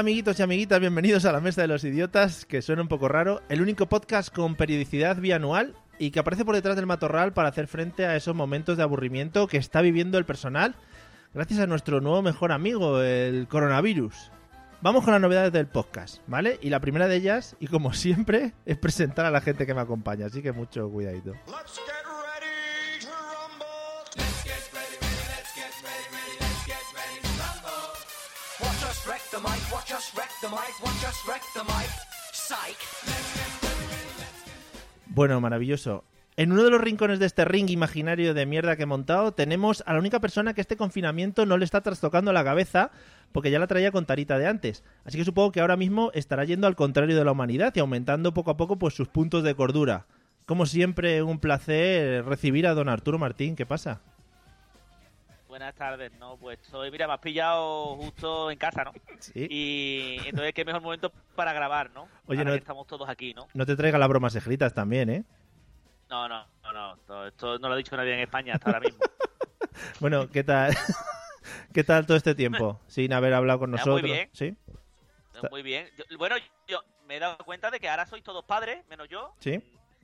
amiguitos y amiguitas, bienvenidos a la Mesa de los Idiotas, que suena un poco raro, el único podcast con periodicidad bianual y que aparece por detrás del matorral para hacer frente a esos momentos de aburrimiento que está viviendo el personal gracias a nuestro nuevo mejor amigo, el coronavirus. Vamos con las novedades del podcast, ¿vale? Y la primera de ellas, y como siempre, es presentar a la gente que me acompaña, así que mucho cuidadito. Bueno, maravilloso. En uno de los rincones de este ring imaginario de mierda que he montado tenemos a la única persona que este confinamiento no le está trastocando la cabeza porque ya la traía con tarita de antes. Así que supongo que ahora mismo estará yendo al contrario de la humanidad y aumentando poco a poco pues sus puntos de cordura. Como siempre, un placer recibir a don Arturo Martín. ¿Qué pasa? Buenas tardes, ¿no? Pues mira, me has pillado justo en casa, ¿no? Sí. Y entonces qué mejor momento para grabar, ¿no? Oye, ahora no, que estamos todos aquí, ¿no? No te traiga las bromas escritas también, ¿eh? No. Esto no lo ha dicho nadie en España hasta ahora mismo. Bueno, ¿qué tal? ¿Qué tal todo este tiempo sin haber hablado con nosotros? Muy bien. ¿Sí? Muy bien. Yo me he dado cuenta de que ahora sois todos padres, menos yo. Sí.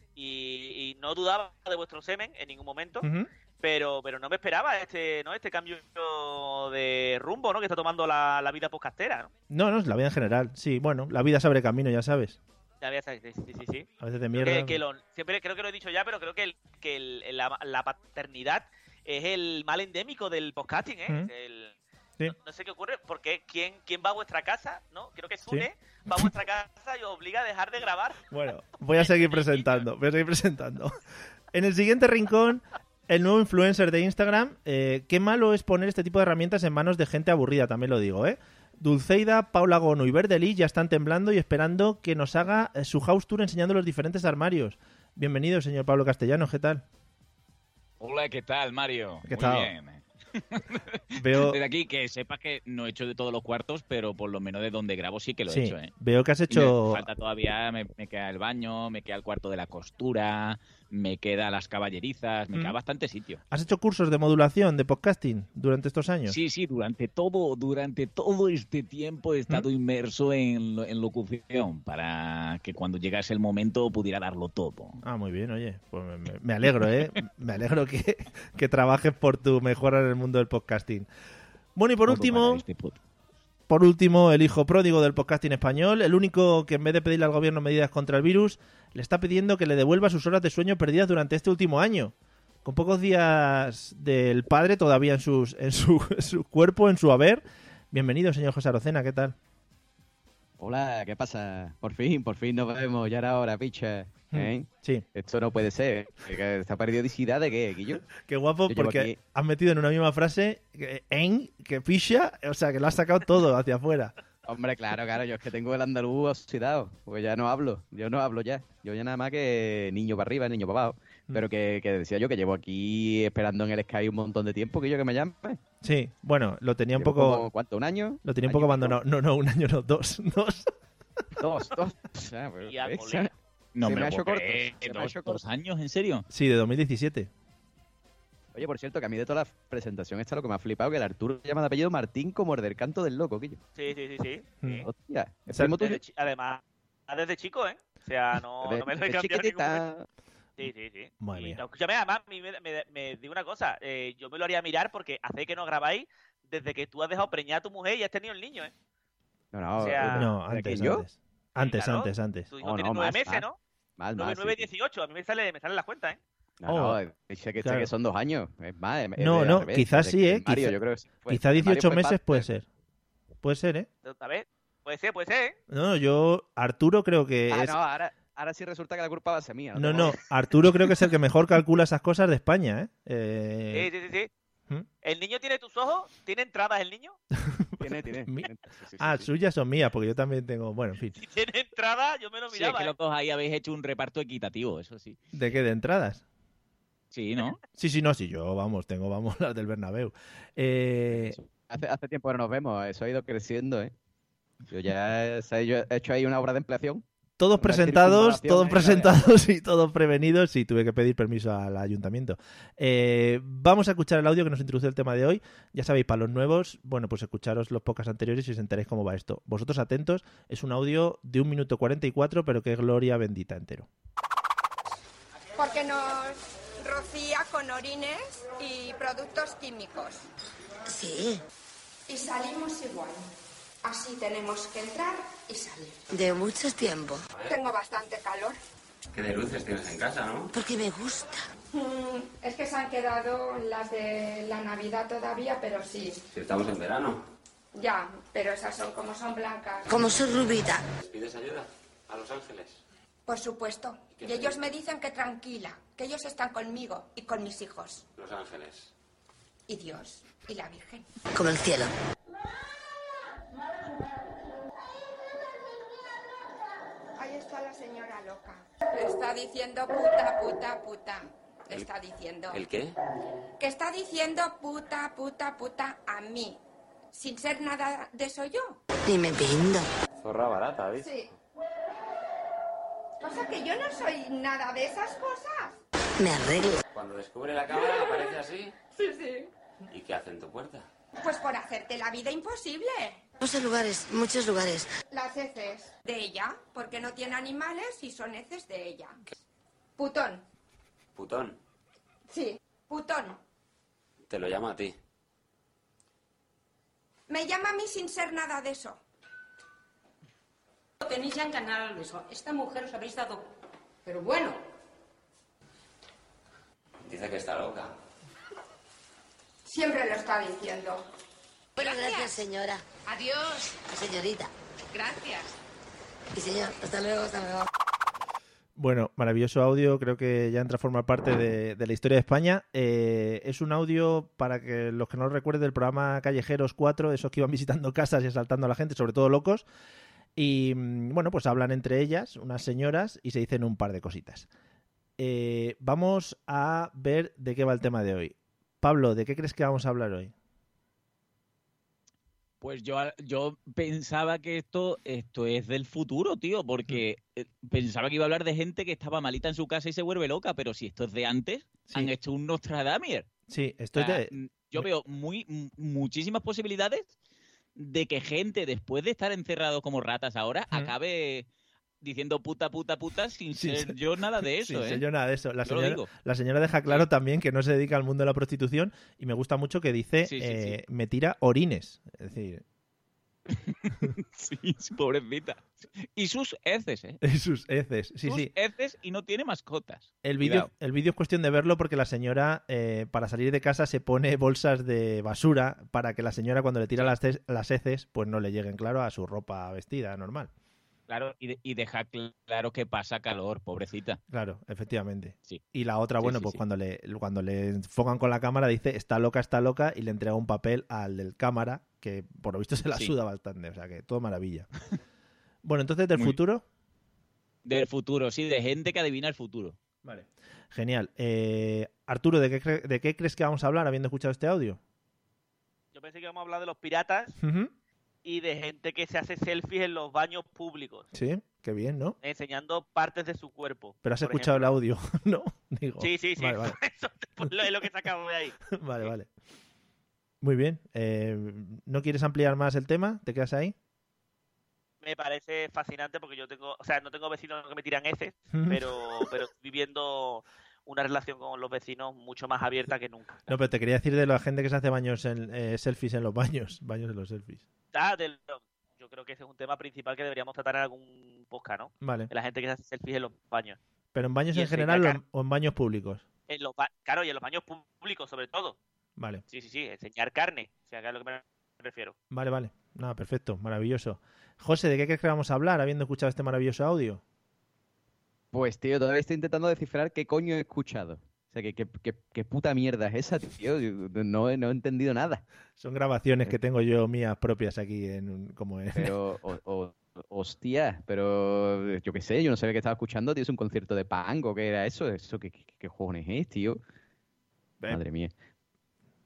Y no dudaba de vuestro semen en ningún momento. Uh-huh. Pero no me esperaba este cambio de rumbo, ¿no? Que está tomando la vida podcastera, ¿no? No, es la vida en general. Sí, bueno, la vida se abre camino, ya sabes. Sí. A veces de mierda. Siempre creo que lo he dicho ya, pero creo que la paternidad es el mal endémico del podcasting, ¿eh? Sí. No sé qué ocurre, porque ¿quién va a vuestra casa? ¿No? Creo que Sune va a vuestra casa y os obliga a dejar de grabar. Bueno, voy a seguir presentando. En el siguiente rincón, el nuevo influencer de Instagram. Qué malo es poner este tipo de herramientas en manos de gente aburrida, también lo digo, ¿eh? Dulceida, Paula Gono y Verdelí ya están temblando y esperando que nos haga su house tour enseñando los diferentes armarios. Bienvenido, señor Pablo Castellanos, ¿qué tal? Hola, ¿qué tal, Mario? ¿Qué Muy tal? bien. Veo... Desde aquí, que sepas que no he hecho de todos los cuartos, pero por lo menos de donde grabo sí que lo he hecho, ¿eh? Veo que has hecho... Me falta todavía, me queda el baño, me queda el cuarto de la costura, me queda las caballerizas, me queda bastante sitio. ¿Has hecho cursos de modulación, de podcasting durante estos años? Sí, durante todo este tiempo he estado inmerso en locución para que cuando llegase el momento pudiera darlo todo. Ah, muy bien, oye, pues me alegro, ¿eh? Me alegro que trabajes por tu mejora en el mundo del podcasting. Bueno, y por último, el hijo pródigo del podcasting español, el único que en vez de pedirle al gobierno medidas contra el virus, le está pidiendo que le devuelva sus horas de sueño perdidas durante este último año. Con pocos días del padre todavía en su cuerpo, en su haber. Bienvenido, señor José Arocena, ¿qué tal? Hola, ¿qué pasa? Por fin nos vemos, ya era hora, picha. ¿Eh? Sí. Esto no puede ser. ¿Esta periodicidad de qué, Guillo? Qué guapo, Yo porque aquí... has metido en una misma frase que picha, o sea, que lo has sacado todo hacia afuera. Hombre, claro, yo es que tengo el andaluz oxidado, porque ya no hablo, yo ya nada más que niño para arriba, niño para abajo. Pero que decía yo que llevo aquí esperando en el Sky un montón de tiempo que me llame. Sí, bueno, lo tenía un Llevo poco... como, ¿cuánto? ¿Un año? Lo tenía un poco abandonado. No, un año no, dos. Dos. Ya, pues, No se me me lo ha hecho puedo corto. creer. Se me ha hecho ¿2 corto. años? ¿En serio? Sí, de 2017. Oye, por cierto, que a mí de toda la presentación esta lo que me ha flipado que el Arturo se llama de apellido Martín como el del canto del loco, Guillo. Sí. Hostia, ¿es sea, primo tuyo? Además, desde chico, ¿eh? O sea, no me lo he de cambiado en ningún chiquitita. momento. Sí. Madre mía. No, escúchame, además, me digo una cosa. Yo me lo haría mirar porque hace que no grabáis desde que tú has dejado preñada a tu mujer y has tenido el niño, ¿eh? No, O sea, No, ¿de antes, quién, yo? antes. Claro, Antes. Tu hijo Oh, tiene no, 9 más, meses, más. ¿no? Más, 9, sí. 18. A mí me salen las cuentas, ¿eh? No, Oh, dice que, claro. que son 2 años. Es más, No, al revés, quizás desde sí, que ¿eh? Mario, yo creo que fue- Quizá Mario 18 fue meses padre. puede ser. Puede ser, ¿eh? A ver, puede ser, ¿eh? No, yo... Arturo creo que es... No, ahora sí resulta que la culpa va a ser mía. No, Arturo creo que es el que mejor calcula esas cosas de España, ¿eh? Sí. ¿Mm? ¿El niño tiene tus ojos? ¿Tiene entradas el niño? Tiene. Mi- Sí. Suyas son mías, porque yo también tengo... Bueno, en fin. Si tiene entradas, yo me lo Sí, es miraba. que los dos ahí habéis hecho un reparto equitativo, eso sí. ¿De qué? ¿De entradas? Sí, ¿no? Sí, yo, tengo las del Bernabéu. Hace tiempo que no nos vemos, eso ha ido creciendo, ¿eh? Yo he hecho ahí una obra de ampliación. Todos Una presentados, circunvalación, todos ¿eh? presentados y todos prevenidos. Sí, tuve que pedir permiso al ayuntamiento. Vamos a escuchar el audio que nos introduce el tema de hoy. Ya sabéis, para los nuevos, bueno, pues escucharos los podcasts anteriores y os enteréis cómo va esto. Vosotros atentos, es un audio de 1 minuto 44, pero que gloria bendita entero. Porque nos rocía con orines y productos químicos. Sí, Y salimos igual. Así tenemos que entrar y salir. de mucho tiempo. Tengo bastante calor. ¿Qué de luces tienes en casa, no? Porque me gusta. Es que se han quedado las de la Navidad todavía, pero sí. Si estamos en verano. Ya, pero esas son como son blancas. Como soy rubita. ¿Les pides ayuda a Los Ángeles? Por supuesto. Y ellos me dicen que tranquila, que ellos están conmigo y con mis hijos. Los Ángeles. Y Dios, y la Virgen. Como el cielo. Ahí está la señora loca. Está diciendo puta, puta, puta. Está diciendo. ¿El qué? Que está diciendo puta, puta, puta a mí. Sin ser nada de eso yo. Ni me pindo. Zorra barata, ¿viste? Sí. Pasa que yo no soy nada de esas cosas. Me arreglo. Cuando descubre la cámara aparece así. Sí, sí. ¿Y qué hace en tu puerta? Pues por hacerte la vida imposible. Muchos lugares, muchos lugares. Las heces de ella, porque no tiene animales y son heces de ella. Putón. Putón. Sí, putón. Te lo llamo a ti. Me llama a mí sin ser nada de eso. Tenéis ya en Canal eso. Esta mujer os habéis dado... Pero bueno. Dice que está loca. Siempre lo está diciendo. Bueno, gracias, señora. Adiós. Señorita. Gracias. Y señor, hasta luego, hasta luego. Bueno, maravilloso audio, creo que ya entra a formar parte de la historia de España. Es un audio, para que los que no lo recuerden, del programa Callejeros 4, esos que iban visitando casas y asaltando a la gente, sobre todo locos. Y bueno, pues hablan entre ellas, unas señoras, y se dicen un par de cositas. Vamos a ver de qué va el tema de hoy. Pablo, ¿de qué crees que vamos a hablar hoy? Pues yo pensaba que esto es del futuro, tío, porque pensaba que iba a hablar de gente que estaba malita en su casa y se vuelve loca, pero si esto es de antes, Sí. han hecho un Nostradamus. Sí, esto O sea, es de... yo veo muchísimas posibilidades de que gente, después de estar encerrados como ratas ahora, acabe diciendo puta, puta, puta sin Sí, ser sí. yo nada de eso, Sí, sé yo nada de eso. Yo lo digo. La señora deja claro también que no se dedica al mundo de la prostitución y me gusta mucho que dice Sí, sí, sí. me tira orines. Es decir, Sí, pobrecita. Y sus heces, ¿eh? sus heces. Sí, sus sí. heces y no tiene mascotas. El vídeo Cuidado. es cuestión de verlo porque la señora, para salir de casa, se pone bolsas de basura para que la señora, cuando le tira las heces, pues no le lleguen, claro, a su ropa vestida normal. Claro, y deja claro que pasa calor, pobrecita. Claro, efectivamente. Sí. Y la otra, Sí, bueno, sí, pues sí. cuando le enfocan con la cámara dice está loca, y le entrega un papel al del cámara que por lo visto se la Sí. suda bastante, o sea que todo maravilla. Bueno, entonces del Muy- futuro. Del futuro, sí, de gente que adivina el futuro. Vale. Genial. Arturo, ¿de qué crees que vamos a hablar habiendo escuchado este audio? Yo pensé que íbamos a hablar de los piratas Ujú. y de gente que se hace selfies en los baños públicos, Sí, qué bien, ¿no? enseñando partes de su cuerpo. Pero has por escuchado el ejemplo. audio, ¿no? Digo. Sí, sí, sí. Vale, vale. Eso es lo que sacamos de ahí. Vale, vale. Muy bien. ¿No quieres ampliar más el tema? ¿Te quedas ahí? Me parece fascinante porque yo tengo, o sea, no tengo vecinos que me tiran heces, Ujú. pero estoy viviendo una relación con los vecinos mucho más abierta que nunca. No, pero te quería decir de la gente que se hace selfies en los baños. Baños en los selfies. Yo creo que ese es un tema principal que deberíamos tratar en algún podcast, ¿no? Vale. De la gente que se hace selfies en los baños. ¿Pero en baños Y en enseñar general o en baños públicos? Claro, y en los baños públicos sobre todo. Vale. Sí, enseñar carne, o sea, que es a lo que me refiero. Vale. Nada, perfecto. Maravilloso. José, ¿de qué crees que vamos a hablar habiendo escuchado este maravilloso audio? Pues, tío, todavía estoy intentando descifrar qué coño he escuchado. O sea, qué puta mierda es esa, tío. Yo no he entendido nada. Son grabaciones que tengo yo mías propias aquí como en... Pero, hostia, pero yo qué sé, yo no sabía que estaba escuchando, tío, es un concierto de punk o qué era eso. ¿Qué cojones es, tío? Madre mía.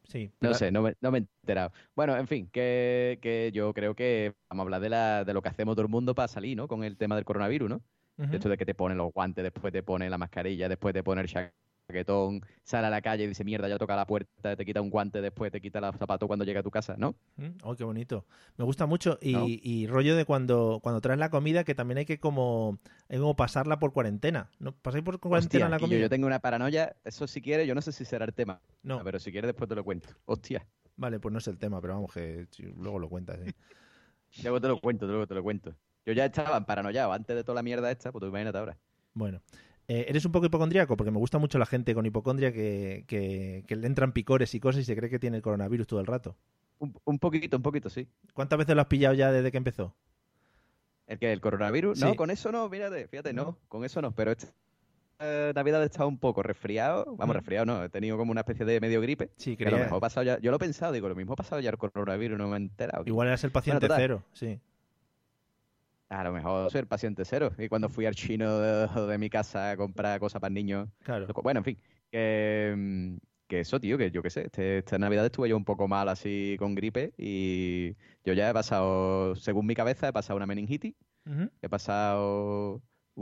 Sí. No sé, no me he enterado. Bueno, en fin, que yo creo que vamos a hablar de lo que hacemos todo el mundo para salir, ¿no? Con el tema del coronavirus, ¿no? Ujú. Esto de que te ponen los guantes, después te ponen la mascarilla, después te ponen el chaquetón, sale a la calle y dice, mierda, ya toca la puerta, te quita un guante, después te quita los zapatos cuando llega a tu casa, ¿no? Oh, qué bonito. Me gusta mucho. Y, ¿No? y rollo de cuando traes la comida, que también hay que como pasarla por cuarentena. ¿No? ¿Pasáis por cuarentena Hostia, la Quillo, comida? yo tengo una paranoia, eso si quieres, yo no sé si será el tema, No. pero si quieres después te lo cuento. Hostia, Vale, pues no es el tema, pero vamos, que sí, luego lo cuentas. Sí. luego te lo cuento. Yo ya estaba paranoiado antes de toda la mierda esta, pues tú imagínate ahora. Bueno. ¿Eres un poco hipocondríaco? Porque me gusta mucho la gente con hipocondria que le entran picores y cosas y se cree que tiene el coronavirus todo el rato. Un poquito, sí. ¿Cuántas veces lo has pillado ya desde que empezó? ¿El coronavirus? Sí. No, con eso no, fíjate, no, con eso no, pero Navidad he estado un poco resfriado, resfriado no, he tenido como una especie de medio gripe, Sí, que a lo mejor ha pasado ya, yo lo he pensado, digo, lo mismo ha pasado ya el coronavirus, no me he enterado. Igual eras el paciente Bueno, total. cero, sí. A lo mejor soy el paciente cero, y cuando fui al chino de mi casa a comprar cosas para niños, Claro. bueno, en fin, que eso, tío, que yo qué sé, esta Navidad estuve yo un poco mal así con gripe, y yo ya he pasado, según mi cabeza, he pasado una meningitis, Ujú. he pasado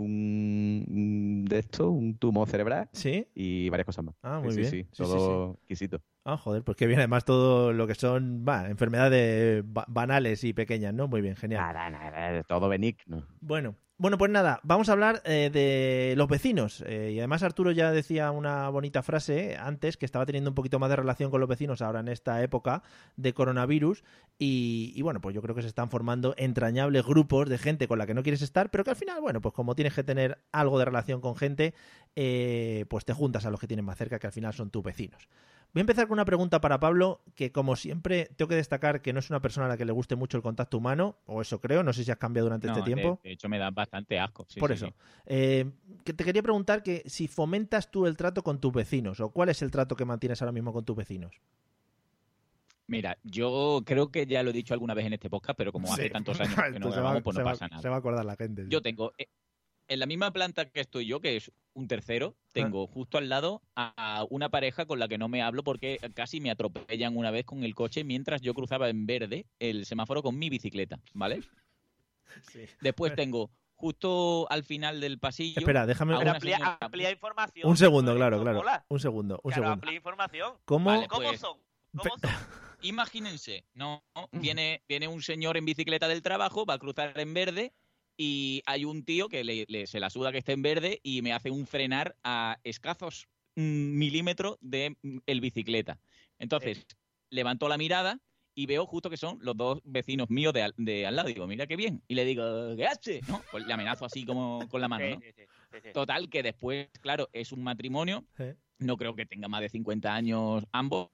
un tumor cerebral ¿Sí? y varias cosas más. Ah, muy Sí, bien. sí, Sí, todo exquisito. Ah, joder, pues que bien. Además, todo lo que son enfermedades banales y pequeñas, ¿no? Muy bien, genial. Nada, todo benigno. Bueno, pues nada, vamos a hablar de los vecinos. Y además Arturo ya decía una bonita frase antes, que estaba teniendo un poquito más de relación con los vecinos ahora en esta época de coronavirus. Y bueno, pues yo creo que se están formando entrañables grupos de gente con la que no quieres estar, pero que al final, bueno, pues como tienes que tener algo de relación con gente, pues te juntas a los que tienes más cerca, que al final son tus vecinos. Voy a empezar con una pregunta para Pablo, que como siempre tengo que destacar que no es una persona a la que le guste mucho el contacto humano, o eso creo, no sé si has cambiado durante este tiempo. De hecho, me da bastante asco. Sí, Por sí, eso. sí. Que te quería preguntar que si fomentas tú el trato con tus vecinos, o cuál es el trato que mantienes ahora mismo con tus vecinos. Mira, yo creo que ya lo he dicho alguna vez en este podcast, pero como hace tantos años que no grabamos, pues no pasa nada. Se va a acordar la gente. Sí. Yo tengo, en la misma planta que estoy yo, que es un tercero, tengo justo al lado a una pareja con la que no me hablo porque casi me atropellan una vez con el coche mientras yo cruzaba en verde el semáforo con mi bicicleta, ¿vale? Sí. Después tengo justo al final del pasillo... Espera, déjame... Pero amplía información. Un segundo, claro. Mola. Un segundo. Amplía información. ¿Cómo? Vale, ¿Cómo pues, son? ¿Cómo son? Imagínense, ¿no? Viene un señor en bicicleta del trabajo, va a cruzar en verde y hay un tío que se la suda que esté en verde y me hace un frenar a escasos milímetros de el bicicleta. Entonces, levanto la mirada y veo justo que son los dos vecinos míos de al lado. Digo, mira qué bien. Y le digo, ¿qué haces? ¿No? Pues le amenazo así como con la mano, ¿no? Sí. Total, que después, claro, es un matrimonio. No creo que tenga más de 50 años ambos.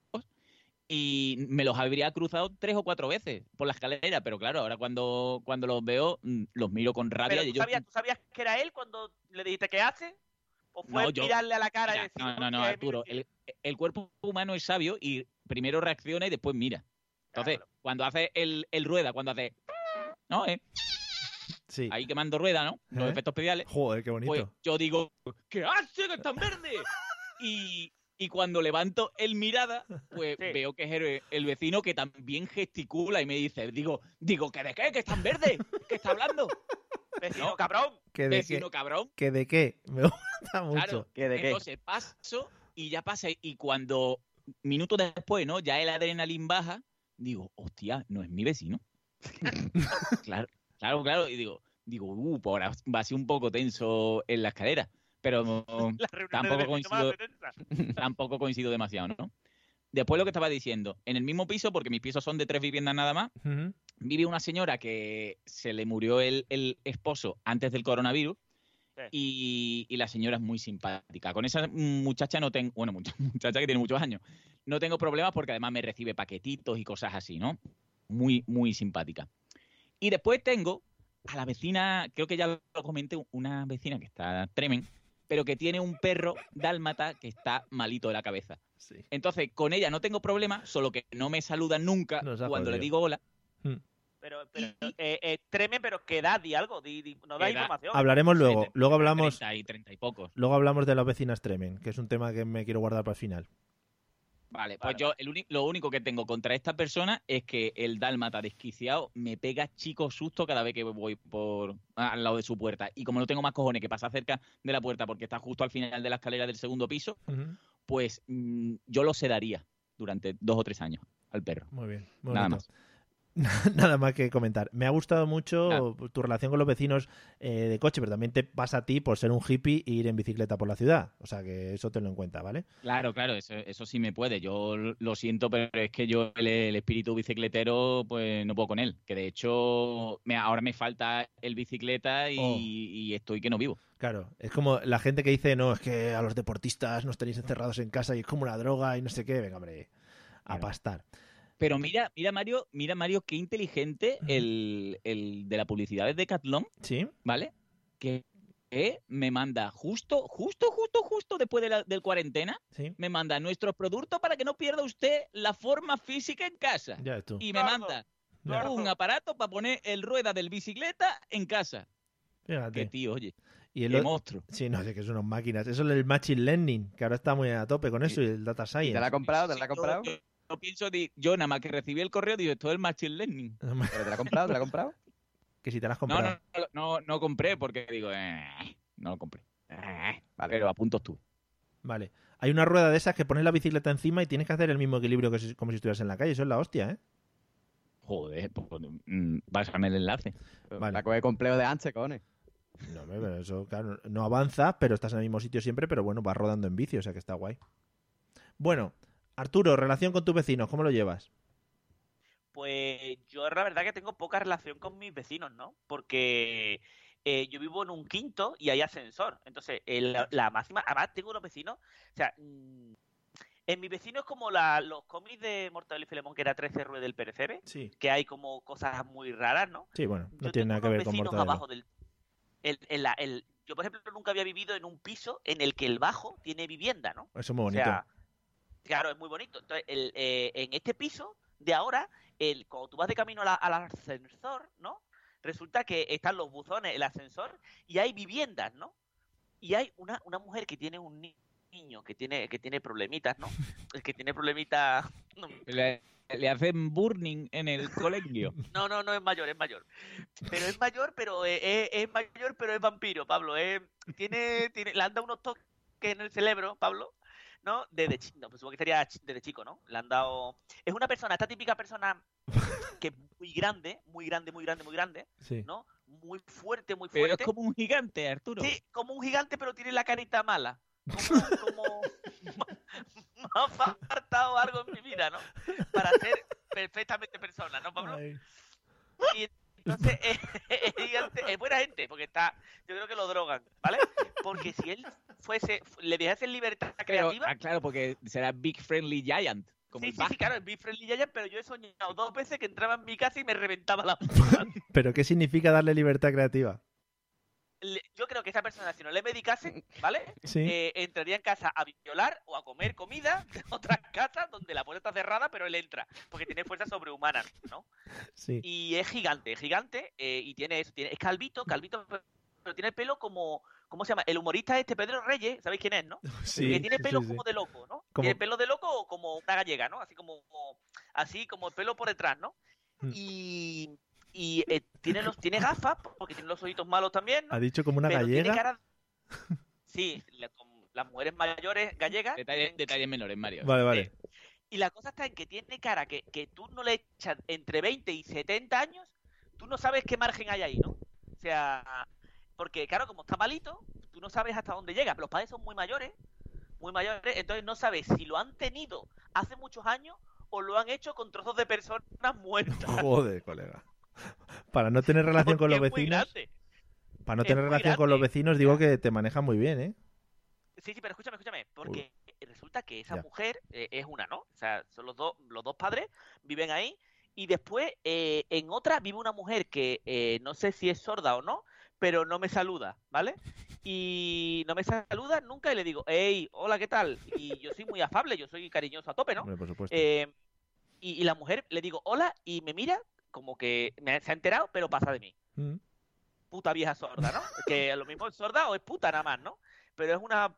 Y me los habría cruzado 3 o 4 veces por la escalera, pero claro, ahora cuando los veo, los miro con rabia. ¿Pero tú sabías que era él cuando le dijiste qué hace? ¿O fue mirarle a la cara y decir... No, Arturo, el cuerpo humano es sabio y primero reacciona y después mira. Entonces, cuando hace el rueda, cuando hace... ¿no? Sí. Ahí quemando rueda, ¿no? Los efectos especiales. Joder, qué bonito. Pues yo digo, ¿qué hace que está en verde? Y cuando levanto el mirada, pues veo que es el vecino que también gesticula y me dice, digo, ¿que de qué? ¿Que está en verde? ¿Qué está hablando? Vecino cabrón. Vecino cabrón. ¿Que de qué? Me gusta mucho. Claro, ¿Que de qué? entonces paso y ya pasa. Y cuando, minutos después, ¿no? Ya el adrenalín baja, digo, hostia, no es mi vecino. Claro. Y digo, pues ahora va a ser un poco tenso en la escalera. Pero tampoco coincido demasiado, ¿no? Después lo que estaba diciendo, en el mismo piso, porque mis pisos son de 3 viviendas nada más, vive una señora que se le murió el esposo antes del coronavirus y la señora es muy simpática. Con esa muchacha no tengo, muchacha que tiene muchos años, no tengo problemas porque además me recibe paquetitos y cosas así, ¿no? Muy, muy simpática. Y después tengo a la vecina, creo que ya lo comenté, una vecina que está tremenda, pero que tiene un perro dálmata que está malito de la cabeza. Sí. Entonces, con ella no tengo problema, solo que no me saluda nunca cuando le digo hola. Pero treme, pero que da, di algo, no da información. Hablaremos luego. Luego hablamos. 30 y pocos. Luego hablamos de las vecinas Tremen, que es un tema que me quiero guardar para el final. Vale, pues yo lo único que tengo contra esta persona es que el dálmata desquiciado me pega chico susto cada vez que voy al lado de su puerta. Y como no tengo más cojones que pasar cerca de la puerta porque está justo al final de la escalera del segundo piso, pues yo lo sedaría durante 2 o 3 años al perro. Muy bien. Nada más. Nada más que comentar. Me ha gustado mucho tu relación con los vecinos de coche, pero también te pasa a ti por ser un hippie e ir en bicicleta por la ciudad. O sea que eso tenlo en cuenta, ¿vale? Claro, eso sí me puede. Yo lo siento, pero es que yo el espíritu bicicletero, pues no puedo con él. Que de hecho ahora me falta el bicicleta y estoy que no vivo. Claro, es como la gente que dice, no, es que a los deportistas nos tenéis encerrados en casa y es como una droga y no sé qué. Venga, hombre, a pastar. Pero mira Mario, qué inteligente el de la publicidad de Decathlon, ¿sí? ¿Vale? Que me manda justo después del cuarentena, ¿sí? Me manda nuestros productos para que no pierda usted la forma física en casa. Ya ves tú. Y me manda un aparato para poner el rueda del bicicleta en casa. Fíjate. Qué tío, oye. Y qué monstruo. Sí, no sé, que son unas máquinas. Eso es el Machine Learning, que ahora está muy a tope con eso, y el Data Science. ¿Te la ha comprado? Yo nada más que recibí el correo, digo, esto es el Machine Learning. ¿Pero te la has comprado? Que si te la has comprado. No compré porque digo, no lo compré. Vale. Pero a punto estuve. Vale. Hay una rueda de esas que pones la bicicleta encima y tienes que hacer el mismo equilibrio que como si estuvieras en la calle. Eso es la hostia, ¿eh? Joder, pásame el enlace. Vale. La coge complejo de anche, cojones. No, pero eso, claro, no avanza, pero estás en el mismo sitio siempre, pero bueno, vas rodando en bici, o sea que está guay. Bueno, Arturo, relación con tus vecinos, ¿cómo lo llevas? Pues yo la verdad que tengo poca relación con mis vecinos, ¿no? Porque yo vivo en un quinto y hay ascensor. Entonces, la máxima... Además, tengo unos vecinos... O sea, en mi vecino es como los cómics de Mortadelo y Filemón, que era 13 Rue del Perecebe, sí. Que hay como cosas muy raras, ¿no? Sí, bueno, no tiene nada que ver con Mortadelo. Abajo del... yo, por ejemplo, nunca había vivido en un piso en el que el bajo tiene vivienda, ¿no? Eso es muy bonito. O sea, claro, es muy bonito. Entonces, en este piso de ahora, cuando tú vas de camino al ascensor, ¿no? Resulta que están los buzones, el ascensor, y hay viviendas, ¿no? Y hay una mujer que tiene un niño que tiene problemitas, ¿no? El que tiene problemitas... No. Le hacen burning en el colegio. No, es mayor. Pero es mayor, pero es vampiro, Pablo. Le han dado unos toques en el cerebro, Pablo, ¿no? Pues supongo que sería desde chico, ¿no? Le han dado... Es una persona, esta típica persona que es muy grande, sí. ¿no? Muy fuerte. Pero es como un gigante, Arturo. Sí, como un gigante, pero tiene la carita mala. Como me ha faltado algo en mi vida, ¿no? Para ser perfectamente persona, ¿no, Pablo? Ay. Y entonces es buena gente, porque yo creo que lo drogan, ¿vale? Porque si él le dejase libertad creativa... Claro, porque será Big Friendly Giant. Sí, claro, es Big Friendly Giant, pero yo he soñado 2 veces que entraba en mi casa y me reventaba la ¿Pero qué significa darle libertad creativa? Yo creo que esa persona, si no le medicase, ¿vale? Sí. Entraría en casa a violar o a comer comida de otras casas donde la puerta está cerrada, pero él entra, porque tiene fuerza sobrehumana, ¿no? Sí. Y es gigante, y tiene eso, es calvito, pero tiene el pelo como... ¿Cómo se llama? El humorista Pedro Reyes, ¿sabéis quién es, no? Sí, que tiene pelo sí. como de loco, ¿no? Como... Tiene pelo de loco o como una gallega, ¿no? Así como el pelo por detrás, ¿no? Y tiene gafas, porque tiene los ojitos malos también, ¿no? ¿Ha dicho como una pero gallega? Tiene cara... Sí, las mujeres mayores gallegas... Detalles menores, Mario. Vale. Y la cosa está en que tiene cara que tú no le echas entre 20 y 70 años, tú no sabes qué margen hay ahí, ¿no? O sea... Porque, claro, como está malito, tú no sabes hasta dónde llega. Pero los padres son muy mayores, entonces no sabes si lo han tenido hace muchos años o lo han hecho con trozos de personas muertas. Joder, colega. Para no tener relación con los vecinos... Para no tener relación con los vecinos, digo que te manejan muy bien, ¿eh? Sí, pero escúchame, porque resulta que esa mujer es una, ¿no? O sea, son los dos padres, viven ahí, y después en otra vive una mujer que no sé si es sorda o no, pero no me saluda, ¿vale? Y no me saluda nunca y le digo, hey, hola, ¿qué tal? Y yo soy muy afable, yo soy cariñoso a tope, ¿no? Hombre, por supuesto. Y la mujer le digo, hola, y me mira como que se ha enterado, pero pasa de mí. Puta vieja sorda, ¿no? Que a lo mismo es sorda o es puta nada más, ¿no? Pero es una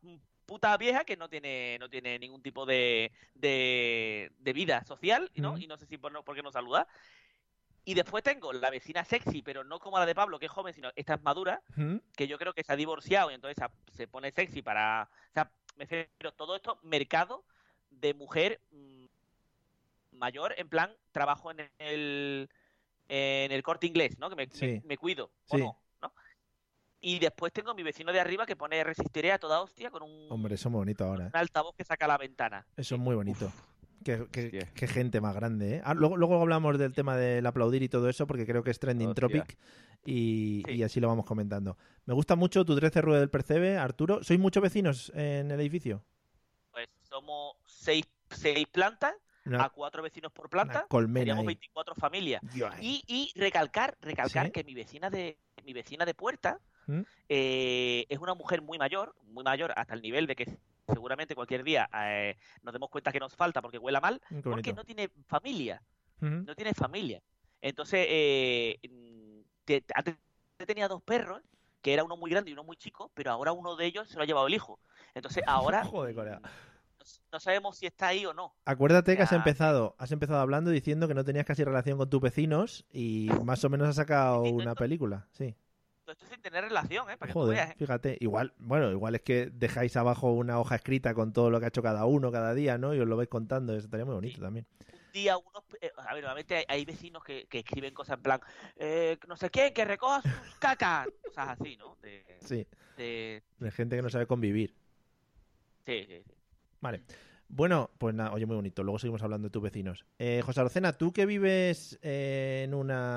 puta vieja que no tiene ningún tipo de vida social, ¿no? Y no sé si por qué no saluda. Y después tengo la vecina sexy, pero no como la de Pablo, que es joven, sino esta es madura, que yo creo que se ha divorciado y entonces se pone sexy para... O sea, me refiero, todo esto, mercado de mujer mayor, en plan, trabajo en el Corte Inglés, ¿no? Que me cuido, o no, ¿no? Y después tengo mi vecino de arriba que pone resistiré a toda hostia con un... Hombre, eso es muy bonito ahora. Un altavoz que saca a la ventana. Eso es muy bonito. Qué gente más grande, ¿eh? Luego hablamos del tema del aplaudir y todo eso, porque creo que es trending topic y así lo vamos comentando. Me gusta mucho tu 13 rueda del Percebe, Arturo. ¿Sois muchos vecinos en el edificio? Pues somos 6 plantas, a 4 vecinos por planta, seríamos 24 familias. Y recalcar que mi vecina de puerta es una mujer muy mayor hasta el nivel de que seguramente cualquier día nos demos cuenta que nos falta porque huela mal, porque no tiene familia. No tiene familia. Entonces, antes tenía 2 perros, que era uno muy grande y uno muy chico, pero ahora uno de ellos se lo ha llevado el hijo. Entonces, ahora no sabemos si está ahí o no. Acuérdate que has empezado hablando diciendo que no tenías casi relación con tus vecinos y más o menos has sacado una película, sí. Esto sin tener relación, para que tú veas, fíjate, igual es que dejáis abajo una hoja escrita con todo lo que ha hecho cada uno cada día, ¿no? Y os lo vais contando, eso estaría muy bonito también. Un día a ver, normalmente hay vecinos que escriben cosas en plan, no sé quién, que recoja sus cacas, cosas así, ¿no? De gente que no sabe convivir. Sí. Vale. Bueno, pues nada, oye, muy bonito. Luego seguimos hablando de tus vecinos. José Arocena, tú que vives en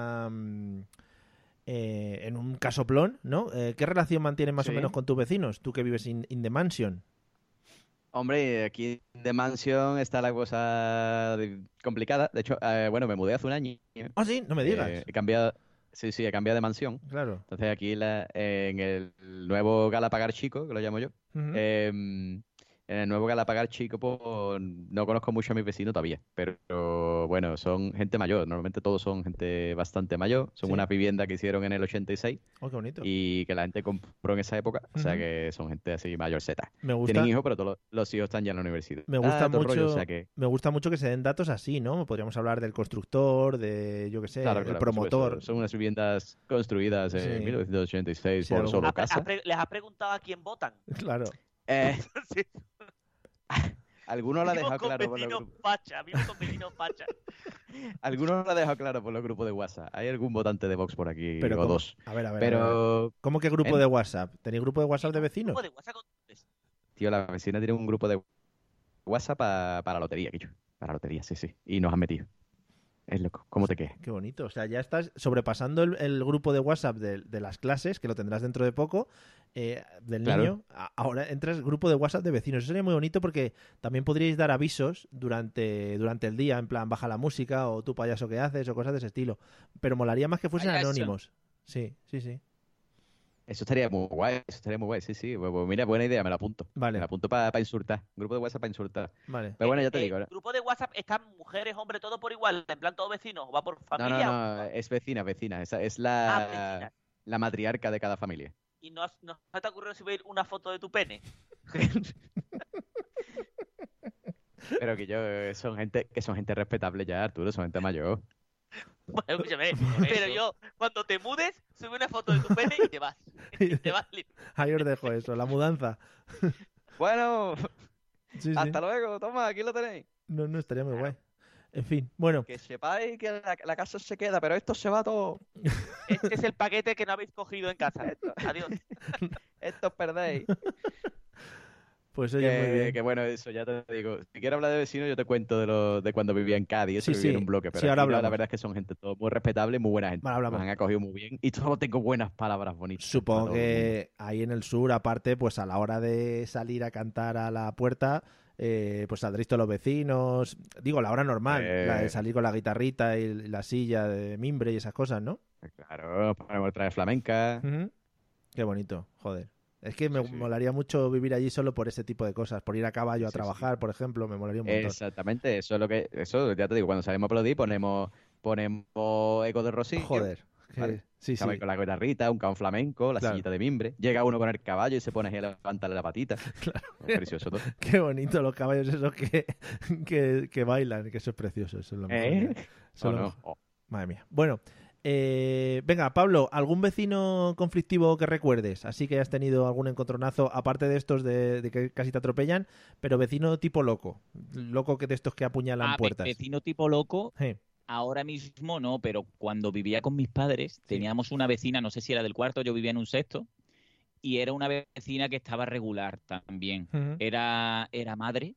un casoplón, ¿no? ¿Qué relación mantienes más o menos con tus vecinos? Tú que vives in the mansion. Hombre, aquí en The Mansion está la cosa complicada. De hecho, me mudé hace un año. Ah, sí, no me digas. He cambiado de mansión. Claro. Entonces aquí en el nuevo Galapagar chico, que lo llamo yo, en el nuevo Galapagar chico, pues no conozco mucho a mis vecinos todavía, pero bueno, son gente mayor. Normalmente todos son gente bastante mayor. Son una vivienda que hicieron en el 86. Oh, qué bonito. Y que la gente compró en esa época. O sea que son gente así mayor zeta. Me gusta. Tienen hijos, pero todos los hijos están ya en la universidad. Me gusta mucho que se den datos así, ¿no? Podríamos hablar del constructor, de, yo qué sé, el promotor. Son unas viviendas construidas en 1986 por solo casa. ¿Les has preguntado a quién votan? Claro. Sí. Algunos lo ha dejado claro por los grupos. Vivo con vecinos facha. Algunos lo ha dejado claro por los grupos de WhatsApp. Hay algún votante de Vox por aquí, pero o dos. A ver. ¿Cómo que grupo de WhatsApp? ¿Tenéis grupo de WhatsApp de vecinos? ¿Grupo de WhatsApp? Tío, la vecina tiene un grupo de WhatsApp para lotería, Quicho. Para lotería, sí. Y nos han metido. Es loco. ¿Cómo te quedas? Qué bonito. O sea, ya estás sobrepasando el grupo de WhatsApp de las clases, que lo tendrás dentro de poco, del niño. Ahora entras grupo de WhatsApp de vecinos. Eso sería muy bonito porque también podríais dar avisos durante el día, en plan, baja la música o tú payaso qué haces o cosas de ese estilo. Pero molaría más que fuesen anónimos. Sí. Eso estaría muy guay, sí. Pues mira, buena idea, me la apunto. Vale. Me la apunto para insultar. Grupo de WhatsApp para insultar. Vale. Pero bueno, ya te digo. ¿El grupo de WhatsApp están mujeres, hombres, todo por igual? ¿En plan todos vecinos? ¿O va por familia? No, es vecina. Esa es la matriarca de cada familia. ¿Y no te ha ocurrido subir una foto de tu pene? Pero que son gente respetable ya, Arturo, son gente mayor. Bueno, escúchame, pero yo, cuando te mudes, sube una foto de tu pene y te vas. Ahí os dejo eso, la mudanza. Bueno, hasta luego, toma, aquí lo tenéis. No, estaría muy guay. En fin, bueno. Que sepáis que la casa se queda, pero esto se va todo. Este es el paquete que no habéis cogido en casa. Adiós. Esto os perdéis. Pues oye, muy bien. Que bueno, eso ya te digo. Si quieres hablar de vecinos, yo te cuento de cuando vivía en Cádiz. Eso vivía en un bloque. Pero ahora la verdad es que son gente todo muy respetable y muy buena gente. Vale, nos han acogido muy bien y solo tengo buenas palabras bonitas. Supongo que ahí en el sur, aparte, pues a la hora de salir a cantar a la puerta, pues saldréis todos los vecinos. Digo, la hora normal, la de salir con la guitarrita y la silla de mimbre y esas cosas, ¿no? Claro, ponemos otra de flamenca. Qué bonito, joder. Es que me molaría mucho vivir allí solo por ese tipo de cosas, por ir a caballo a trabajar, por ejemplo, me molaría un montón. Exactamente, eso ya te digo, cuando salimos a aplaudir ponemos Eco de Rossillo. Joder, ¿vale? Sí, Estaba sí. con la guitarrita, un can flamenco, la Claro. sillita de mimbre. Llega uno con el caballo y se pone ahí a levantarle la patita. Claro. Es precioso todo. Qué bonito los caballos esos que bailan, que eso es precioso. Eso es lo mejor. Eso es ¿O lo no? mejor. Madre mía. Bueno, venga, Pablo, ¿algún vecino conflictivo que recuerdes? Así que hayas tenido algún encontronazo, aparte de estos de que casi te atropellan, pero vecino tipo loco. Loco que de estos que apuñalan puertas. Vecino tipo loco, Sí. ahora mismo no, pero cuando vivía con mis padres, teníamos una vecina, no sé si era del cuarto, yo vivía en un sexto, y era una vecina que estaba regular también. Ujú. Era madre,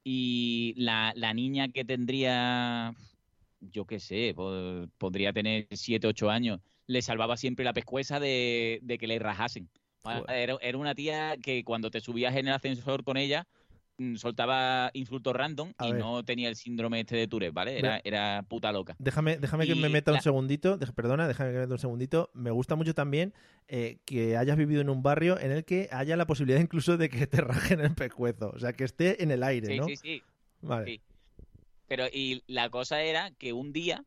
y la niña que tendría, yo qué sé, podría tener 7, 8 años, le salvaba siempre la pescueza de que le rajasen. Joder. Era una tía que cuando te subías en el ascensor con ella, soltaba insultos random A y ver. no tenía el síndrome este de Tourette, ¿vale? Era puta loca. Déjame que Y me meta un la- segundito. Perdona, déjame que me meta un segundito. Me gusta mucho también que hayas vivido en un barrio en el que haya la posibilidad incluso de que te rajen el pescuezo. O sea, que esté en el aire, Sí, ¿no? sí. Vale. Sí. Pero y la cosa era que un día,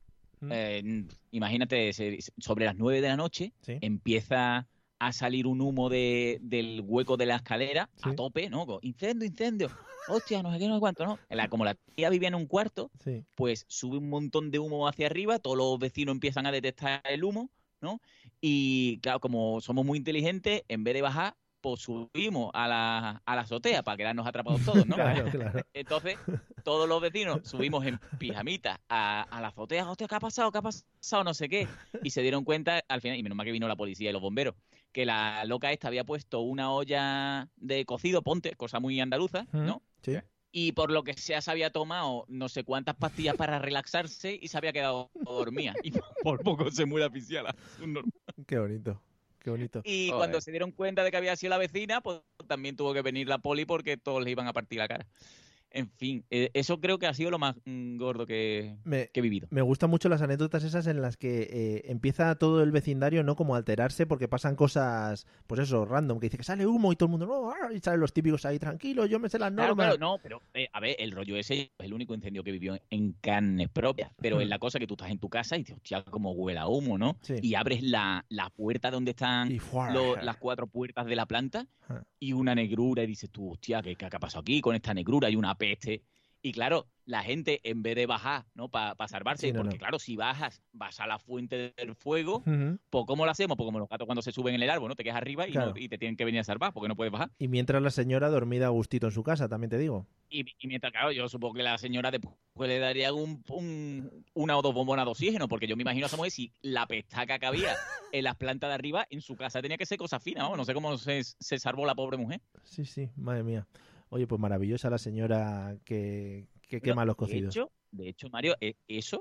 imagínate, sobre las 9 de la noche, Sí. empieza a salir un humo del hueco de la escalera Sí. a tope, ¿no? Incendio. Hostia, no sé qué, no sé cuánto, ¿no? Como la tía vivía en un cuarto, Sí. pues sube un montón de humo hacia arriba, todos los vecinos empiezan a detectar el humo, ¿no? Y claro, como somos muy inteligentes, en vez de bajar, pues subimos a la azotea para quedarnos atrapados todos, ¿no? Claro, claro. Entonces, todos los vecinos subimos en pijamita a la azotea. Hostia, ¿qué ha pasado? ¿Qué ha pasado? No sé qué. Y se dieron cuenta al final, y menos mal que vino la policía y los bomberos, que la loca esta había puesto una olla de cocido, ponte, cosa muy andaluza, ¿no? Sí. Y por lo que sea, se había tomado no sé cuántas pastillas para relaxarse y se había quedado dormida. Y por poco se muere asfixiada. Qué bonito. Qué bonito. Y Joder. cuando se dieron cuenta de que había sido la vecina, pues también tuvo que venir la poli porque todos le iban a partir la cara. En fin, eso creo que ha sido lo más gordo que he vivido. Me gustan mucho las anécdotas esas en las que empieza todo el vecindario, ¿no? Como a alterarse porque pasan cosas, pues eso, random, que dice que sale humo y todo el mundo, no, y salen los típicos ahí, tranquilo, yo me sé las normas. Claro, no, pero a ver, el rollo ese es el único incendio que vivió en carnes propias, pero es la cosa que tú estás en tu casa y dices, hostia, como huele a humo, ¿no? Sí. Y abres la puerta donde están Y ¡fuar! las 4 puertas de la planta Ajá. y una negrura y dices tú, hostia, ¿qué ha pasado aquí con esta negrura? Hay una peste. Y claro, la gente en vez de bajar, ¿no? Para salvarse, Sí, no, porque no. claro, si vas a la fuente del fuego, Ujú. pues ¿cómo lo hacemos? Pues como los gatos cuando se suben en el árbol, ¿no? Te quedas arriba y, Claro. y te tienen que venir a salvar porque no puedes bajar. Y mientras la señora dormida a gustito en su casa, también te digo. Y mientras, claro, yo supongo que la señora después le daría una o dos bombonas de oxígeno, porque yo me imagino a esa mujer si la pestaca que había en las plantas de arriba, en su casa tenía que ser cosa fina, ¿no? No sé cómo se salvó la pobre mujer. Sí, madre mía. Oye, pues maravillosa la señora que quema los cocidos. De hecho, Mario, eso,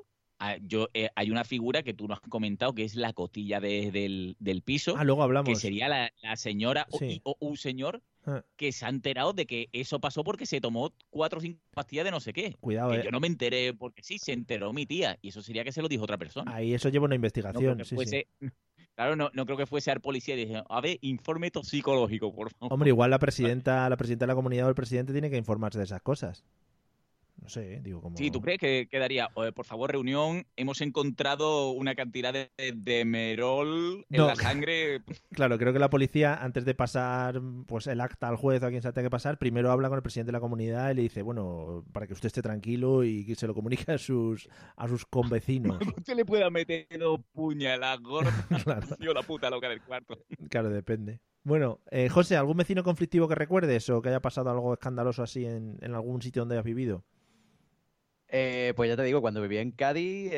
hay una figura que tú nos has comentado que es la costilla del piso, Ah, luego hablamos. que sería la señora Sí. o un señor Ah, que se ha enterado de que eso pasó porque se tomó 4 o 5 pastillas de no sé qué. Cuidado, Que yo no me enteré porque sí, se enteró mi tía. Y eso sería que se lo dijo otra persona. Ahí eso lleva una No creo investigación. que Sí, sí. fuese, claro, no creo que fuese al policía y dije, a ver, informe toxicológico, por favor. Hombre, igual la presidenta de la comunidad o el presidente tiene que informarse de esas cosas. No sé, digo como... Sí, ¿tú crees que quedaría? Por favor, reunión, hemos encontrado una cantidad de merol en No. la sangre. Claro, creo que la policía, antes de pasar pues el acta al juez o a quien se la tenga que pasar, primero habla con el presidente de la comunidad y le dice, bueno, para que usted esté tranquilo y que se lo comunique a sus convecinos. Usted le pueda meter 2 puñaladas gordas. Claro. Yo la puta loca del cuarto. Claro, depende. Bueno, José, ¿algún vecino conflictivo que recuerdes o que haya pasado algo escandaloso así en algún sitio donde hayas vivido? Pues ya te digo, cuando vivía en Cádiz,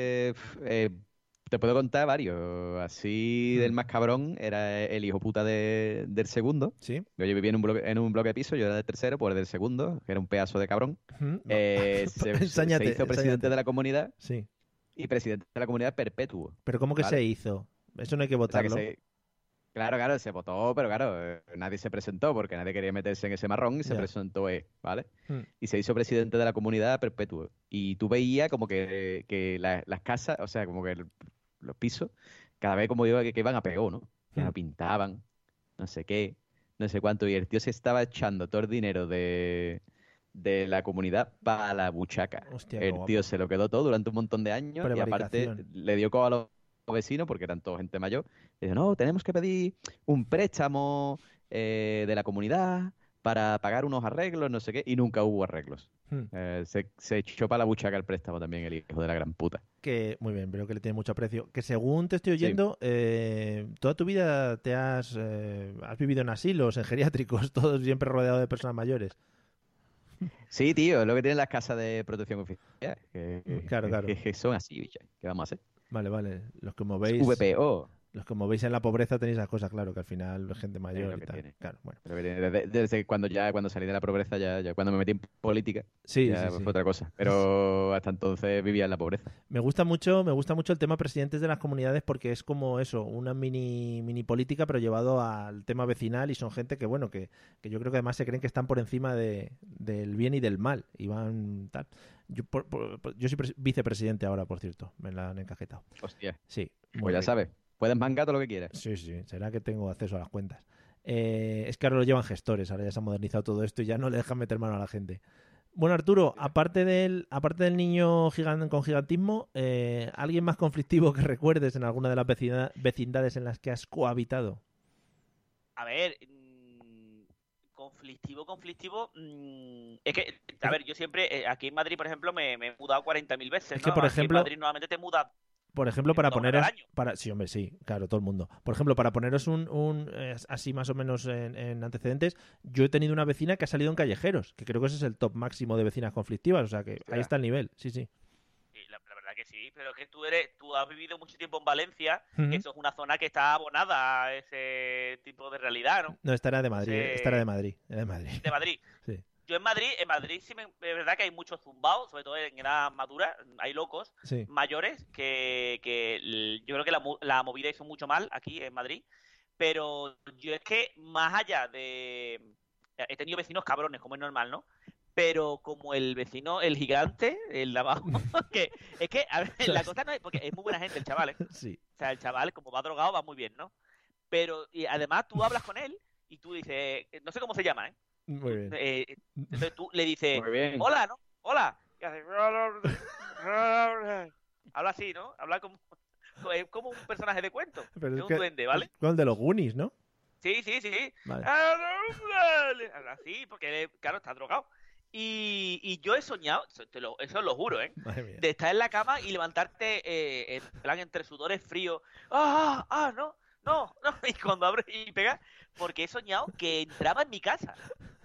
te puedo contar varios. Así del más cabrón era el hijo puta del segundo. Sí. Yo vivía en un bloque de piso, yo era del tercero, pues el del segundo, que era un pedazo de cabrón. Ujú. Se Ensáñate, hizo presidente ensáñate. de la comunidad Sí. y presidente de la comunidad perpetuo. Pero ¿cómo que Vale. se hizo? Eso no hay que O sea, que votarlo. Claro, se votó, pero claro, nadie se presentó porque nadie quería meterse en ese marrón y se Ya. presentó ¿vale? Hmm. Y se hizo presidente de la comunidad perpetuo. Y tú veías como que las casas, o sea, como que los pisos, cada vez como iba que iban a peor, ¿no? Ya Hmm. lo pintaban, no sé qué, no sé cuánto. Y el tío se estaba echando todo el dinero de la comunidad para la buchaca. Hostia, qué El guapo. tío se lo quedó todo durante un montón de años y aparte Prevaricación. le dio coba a los vecinos, porque eran todos gente mayor, y dice, no, tenemos que pedir un préstamo de la comunidad para pagar unos arreglos, no sé qué, y nunca hubo arreglos. Se echó para la buchaca el préstamo también el hijo de la gran puta. Que, muy bien, veo que le tiene mucho aprecio. Que según te estoy oyendo, toda tu vida has vivido en asilos, en geriátricos, todos siempre rodeado de personas mayores. Sí, tío, es lo que tienen las casas de protección oficial. Claro. Que son así, bicho. ¿Qué vamos a hacer? Vale. Los que movéis... VPO. Los que movéis en la pobreza tenéis esas cosas, claro, que al final es gente mayor y tal. Tiene. Claro, bueno. Desde cuando salí de la pobreza, ya cuando me metí en política, sí. fue otra cosa. Pero hasta entonces vivía en la pobreza. Me gusta mucho el tema presidentes de las comunidades porque es como eso, una mini política, pero llevado al tema vecinal y son gente que, bueno, que yo creo que además se creen que están por encima del bien y del mal. Y van tal. Yo soy vicepresidente ahora, por cierto. Me la han encajetado. Hostia. Sí. Pues ya sabes. Puedes mangar todo lo que quieras. Sí. Será que tengo acceso a las cuentas. Es que ahora lo llevan gestores. Ahora ya se ha modernizado todo esto y ya no le dejan meter mano a la gente. Bueno, Arturo, aparte del niño con gigantismo, ¿alguien más conflictivo que recuerdes en alguna de las vecindades en las que has cohabitado? A ver, conflictivo. Es que, a ver, yo siempre, aquí en Madrid, por ejemplo, me he mudado 40.000 veces. Es que, por ejemplo, aquí en Madrid normalmente te mudas. Por ejemplo, para poneros... Sí, hombre, sí, claro, todo el mundo. Por ejemplo, para poneros así más o menos en antecedentes, yo he tenido una vecina que ha salido en Callejeros, que creo que ese es el top máximo de vecinas conflictivas, o sea que ahí está el nivel, sí. Sí, la verdad que sí, pero es que tú has vivido mucho tiempo en Valencia, que eso es una zona que está abonada a ese tipo de realidad, ¿no? No, esta era de Madrid, De Madrid. Sí. Yo en Madrid sí es verdad que hay muchos zumbaos, sobre todo en edad madura, hay locos mayores que yo creo que la movida hizo mucho mal aquí en Madrid, pero yo es que más allá de... He tenido vecinos cabrones, como es normal, ¿no? Pero como el vecino, el gigante, el de abajo, que es que, a ver, la cosa no es... Porque es muy buena gente el chaval, ¿eh? Sí. O sea, el chaval, como va drogado, va muy bien, ¿no? Pero, y además, tú hablas con él y tú dices... No sé cómo se llama, ¿eh? Muy bien. Entonces tú le dices, hola, ¿no? Hola. Y hace... Habla así, ¿no? Habla como un personaje de cuento. Pero es un duende, ¿vale? Es como el de los Goonies, ¿no? Sí. Vale. Habla así, porque, claro, está drogado. Y yo he soñado, eso lo juro, ¿eh? De estar en la cama y levantarte en plan entre sudores fríos. No. Y cuando abres y pegas, porque he soñado que entraba en mi casa.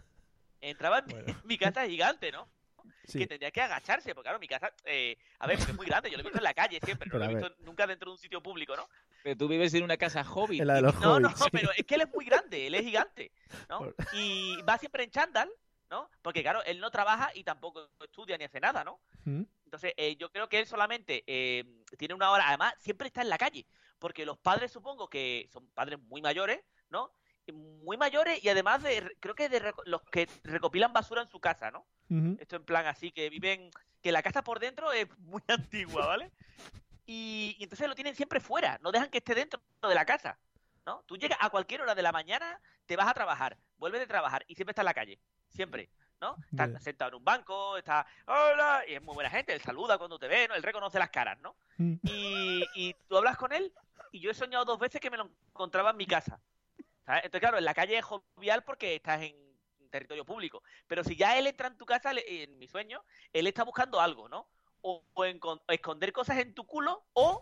Mi casa gigante, ¿no? Sí. Que tendría que agacharse, porque claro, mi casa, a ver, porque es muy grande, yo lo he visto en la calle siempre, no lo he visto nunca dentro de un sitio público, ¿no? Pero tú vives en una casa hobbit. En la de los hobbits. No, pero es que él es muy grande, él es gigante, ¿no? Y va siempre en chándal, ¿no? Porque claro, él no trabaja y tampoco estudia ni hace nada, ¿no? Entonces, yo creo que él solamente tiene una hora, además, siempre está en la calle, porque los padres supongo que son padres muy mayores, ¿no? Muy mayores y además creo que de los que recopilan basura en su casa, ¿no? Esto en plan así, que viven, que la casa por dentro es muy antigua, ¿vale? Y entonces lo tienen siempre fuera, no dejan que esté dentro de la casa, ¿no? Tú llegas a cualquier hora de la mañana, te vas a trabajar, vuelves de trabajar y siempre está en la calle, siempre, ¿no? Está sentado en un banco, está, hola, y es muy buena gente, él saluda cuando te ve, ¿no? Él reconoce las caras, ¿no? Y tú hablas con él y yo he soñado 2 veces que me lo encontraba en mi casa. ¿Sabes? Entonces, claro, en la calle es jovial porque estás en territorio público. Pero si ya él entra en tu casa, en mi sueño, él está buscando algo, ¿no? O esconder cosas en tu culo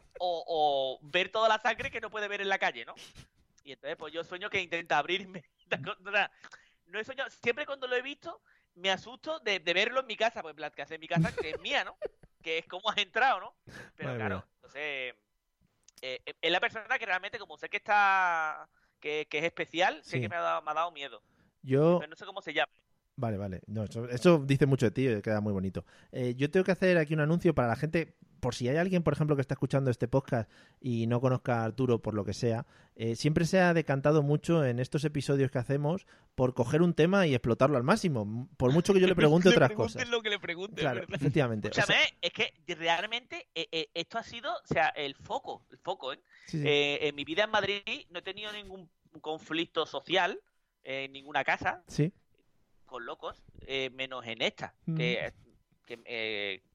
o ver toda la sangre que no puede ver en la calle, ¿no? Y entonces, pues yo sueño que intenta abrirme. No he soñado. Siempre cuando lo he visto, me asusto de verlo en mi casa. Pues la casa en mi casa, que es mía, ¿no? Que es como has entrado, ¿no? Pero vale, claro, entonces... es la persona que realmente, como sé que está... Que es especial, sé que me ha dado miedo. Pero no sé cómo se llama. Vale. No, eso dice mucho de ti y queda muy bonito. Yo tengo que hacer aquí un anuncio para la gente, por si hay alguien, por ejemplo, que está escuchando este podcast y no conozca a Arturo por lo que sea. Siempre se ha decantado mucho en estos episodios que hacemos por coger un tema y explotarlo al máximo. Por mucho que yo le pregunte otras cosas. Lo que le pregunte, claro, ¿verdad? Efectivamente. Escúchame, es que realmente esto ha sido, o sea, el foco, ¿eh? Sí. En mi vida en Madrid no he tenido ningún conflicto social en ninguna casa con locos, menos en esta, que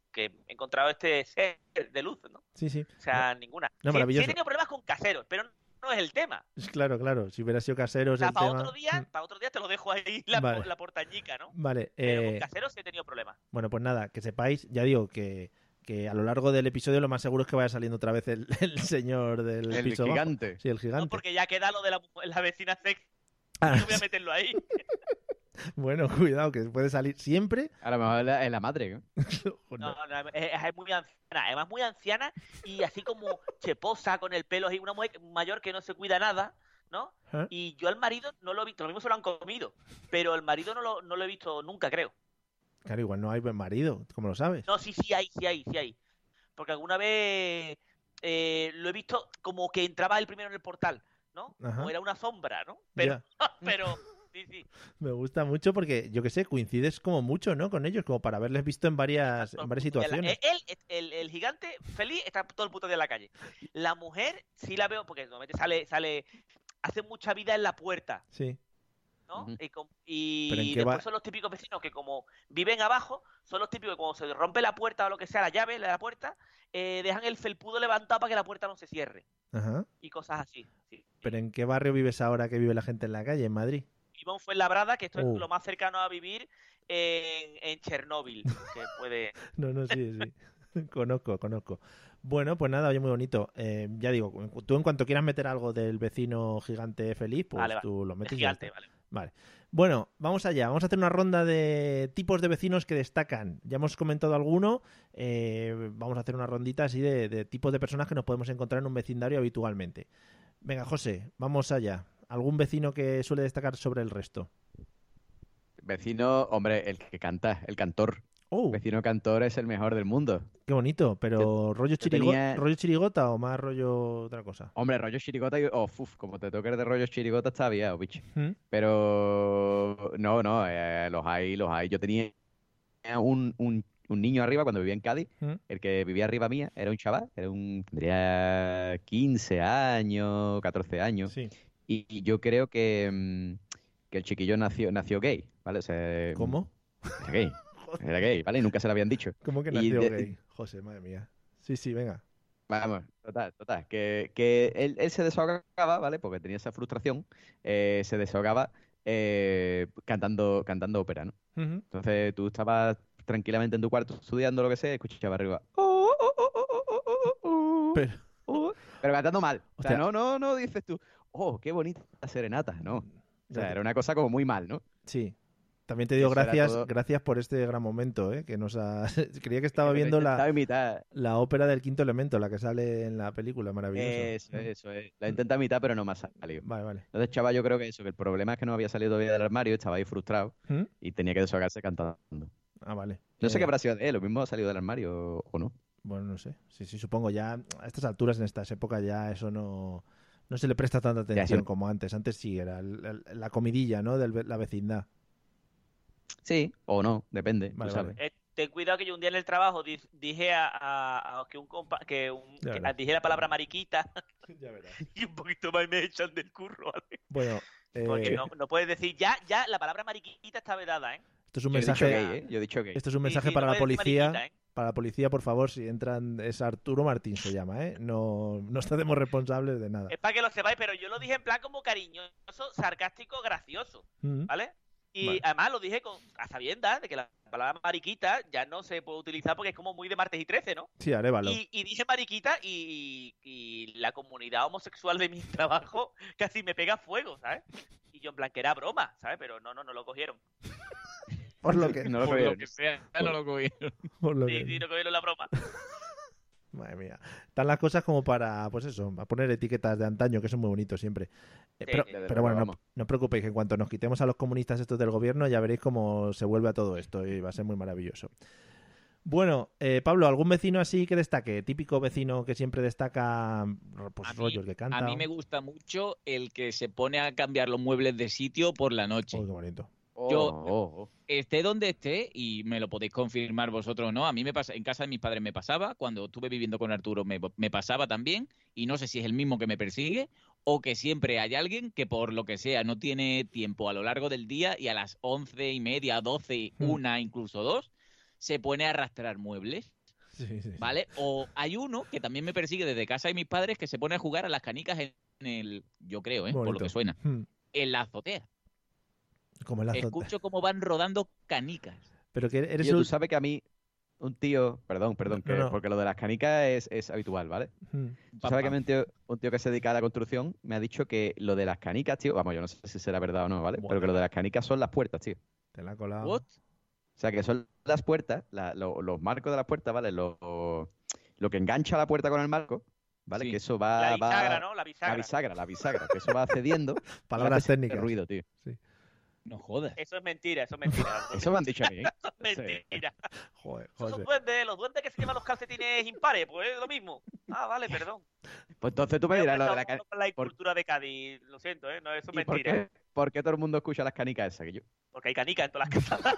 que he encontrado este ser de luz, ¿no? Sí, sí. O sea, ninguna. No, Sí, maravilloso. he tenido problemas con caseros, pero no es el tema. Claro, claro. Si hubiera sido caseros O sea, el para tema... otro día te lo dejo ahí la Vale. portañica, ¿no? Vale. Pero con caseros sí he tenido problemas. Bueno, pues nada, que sepáis, ya digo, que a lo largo del episodio lo más seguro es que vaya saliendo otra vez el señor del El piso gigante. abajo. Sí, el gigante. No, porque ya queda lo de la vecina sexy. Ah, No voy a meterlo ahí. bueno, cuidado, que puede salir siempre. A lo mejor es la madre, ¿no? No, es muy anciana. Además, muy anciana y así como cheposa con el pelo. Una mujer mayor que no se cuida nada, ¿no? ¿Eh? Y yo al marido no lo he visto. Lo mismo se lo han comido. Pero el marido no lo he visto nunca, creo. Claro, igual no hay buen marido, ¿cómo lo sabes? No, sí hay. Porque alguna vez lo he visto como que entraba el primero en el portal, ¿no? Ajá. O era una sombra, ¿no? Pero, pero sí. Me gusta mucho porque, yo que sé, coincides como mucho, ¿no? Con ellos, como para haberles visto en varias situaciones. El gigante feliz está todo el puto día en la calle. La mujer sí la veo porque normalmente sale, hace mucha vida en la puerta, Sí. ¿no? ¿Pero en Y qué después va? son los típicos vecinos que como viven abajo, son los típicos que cuando se rompe la puerta o lo que sea, la llave de la puerta, dejan el felpudo levantado para que la puerta no se cierre. Ajá. Y cosas así. Sí. ¿Pero en qué barrio vives ahora que vive la gente en la calle, en Madrid? Vivo en Fuenlabrada, que esto Oh. es lo más cercano a vivir en Chernóbil, que puede... No, sí. Conozco. Bueno, pues nada, oye, muy bonito. Ya digo, tú en cuanto quieras meter algo del vecino gigante feliz, pues Vale, tú lo metes el y ya gigante, está. vale. Vale. Bueno, vamos allá. Vamos a hacer una ronda de tipos de vecinos que destacan. Ya hemos comentado alguno. Vamos a hacer una rondita así de tipos de personas que nos podemos encontrar en un vecindario habitualmente. Venga, José, vamos allá. ¿Algún vecino que suele destacar sobre el resto? Vecino, hombre, el que canta, el cantor. Oh, Vecino cantor es el mejor del mundo. qué bonito. Pero ¿rollo tenía- rollo chirigota o más rollo otra cosa? Hombre, rollo chirigota y... como te toques de rollo chirigota está aviado, bicho. ¿Mm? Pero... No, los hay. Yo tenía un niño arriba cuando vivía en Cádiz. ¿Mm? El que vivía arriba mía era un chaval. Tendría 15 años, 14 años. Sí. Y yo creo que el chiquillo nació gay, ¿vale? O sea, ¿Cómo? Era gay. Era gay, ¿vale? Y nunca se lo habían dicho. ¿Cómo que Y nació de- gay? José, madre mía. Sí, venga. Vamos, total. Que él se desahogaba, ¿vale? Porque tenía esa frustración. Se desahogaba cantando ópera, ¿no? Ujú. Entonces tú estabas tranquilamente en tu cuarto estudiando lo que sea y escuchabas arriba. Pero, Pero cantando mal. O sea, Hostia. no dices tú, oh, qué bonita serenata, no. O sea, Ya- era una cosa como muy mal, ¿no? sí. También te digo Eso era todo. gracias por este gran momento, que nos ha... Creía que estaba Pero he viendo intentado imitar. la ópera del quinto elemento, la que sale en la película, maravilloso. Eso es. La intenté imitar, pero no me ha salido. Vale. Entonces, chaval, yo creo que el problema es que no había salido todavía del armario, estaba ahí frustrado ¿Mm? y tenía que desahogarse cantando. Ah, vale. No sé qué habrá sido de él, lo mismo ha salido del armario o no. Bueno, no sé. Sí, supongo ya a estas alturas, en estas épocas, ya eso no se le presta tanta atención sí. como antes. Antes sí, era la comidilla, ¿no? De la vecindad. Sí, o no, depende, Vale, tú sabes. Ten cuidado que yo un día en el trabajo dije Ya verás. dije la palabra mariquita Ya verás. y un poquito más me echan del curro, ¿vale? Bueno, Porque no puedes decir ya la palabra mariquita está vedada, ¿eh? esto es un Yo he dicho mensaje. gay, ¿eh? Yo he dicho gay. Esto es un Sí, mensaje sí, para no la puedes decir policía. mariquita, ¿eh? Para la policía, por favor, si entran, es Arturo Martín se llama, ¿eh? No hacemos responsables de nada. Es para que lo sepáis, pero yo lo dije en plan como cariñoso, sarcástico, gracioso, Mm. ¿vale? Y Vale. además lo dije a sabiendas de que la palabra mariquita ya no se puede utilizar porque es como muy de martes y 13, ¿no? Sí, Arévalo. Y dije mariquita y la comunidad homosexual de mi trabajo casi me pega fuego, ¿sabes? Y yo en plan que era broma, ¿sabes? Pero no lo cogieron. Por lo que. No lo Por cogieron. lo que sea, no lo cogieron. por lo Sí, que- no cogieron la broma. Madre mía. Están las cosas como para, pues eso, a poner etiquetas de antaño, que son muy bonitos siempre. Pero, sí. pero bueno, Vamos. no os preocupéis, que en cuanto nos quitemos a los comunistas estos del gobierno, ya veréis cómo se vuelve a todo esto y va a ser muy maravilloso. Bueno, Pablo, ¿algún vecino así que destaque? Típico vecino que siempre destaca, pues A mí- rollo, el que canta. A mí me gusta mucho el que se pone a cambiar los muebles de sitio por la noche. Uy, qué bonito. Yo- Esté donde esté, y me lo podéis confirmar vosotros o no, a mí me pasa, en casa de mis padres me pasaba, cuando estuve viviendo con Arturo me pasaba también, y no sé si es el mismo que me persigue, o que siempre hay alguien que por lo que sea no tiene tiempo a lo largo del día y a las 11:30, 12, 1, incluso 2, se pone a arrastrar muebles. Sí. ¿Vale? O hay uno que también me persigue desde casa de mis padres que se pone a jugar a las canicas en el... Yo creo, por lo Bonito. que suena. En la azotea. Como en la azotea. Escucho cómo van rodando canicas. Pero que eres Tío, tú sabes que a mí, un tío, perdón, No. porque lo de las canicas es habitual, ¿vale? Tú sabes que a mí un tío que se dedica a la construcción me ha dicho que lo de las canicas, tío, vamos, yo no sé si será verdad o no, ¿vale? Bueno. Pero que lo de las canicas son las puertas, tío. Te la ha colado. ¿What? O sea, que son las puertas, los marcos de las puertas, ¿vale? Lo que engancha la puerta con el marco, ¿vale? Sí. Que eso va... La bisagra, va- ¿no? La bisagra. La bisagra, que eso va cediendo. Palabras y hace ese técnicas. ruido, tío. No jodas. Eso es mentira, eso es mentira. Eso me han dicho a mí, ¿eh? Eso es mentira. Joder, Esos José. son duendes, los duendes que se llevan los calcetines impares, pues es lo mismo. Ah, vale, perdón. Pues entonces tú me dirás lo de la canica. La cultura de Cádiz, lo siento, no, eso es ¿Y por mentira. por qué todo el mundo escucha las canicas esas? Que yo... Porque hay canicas en todas las casas.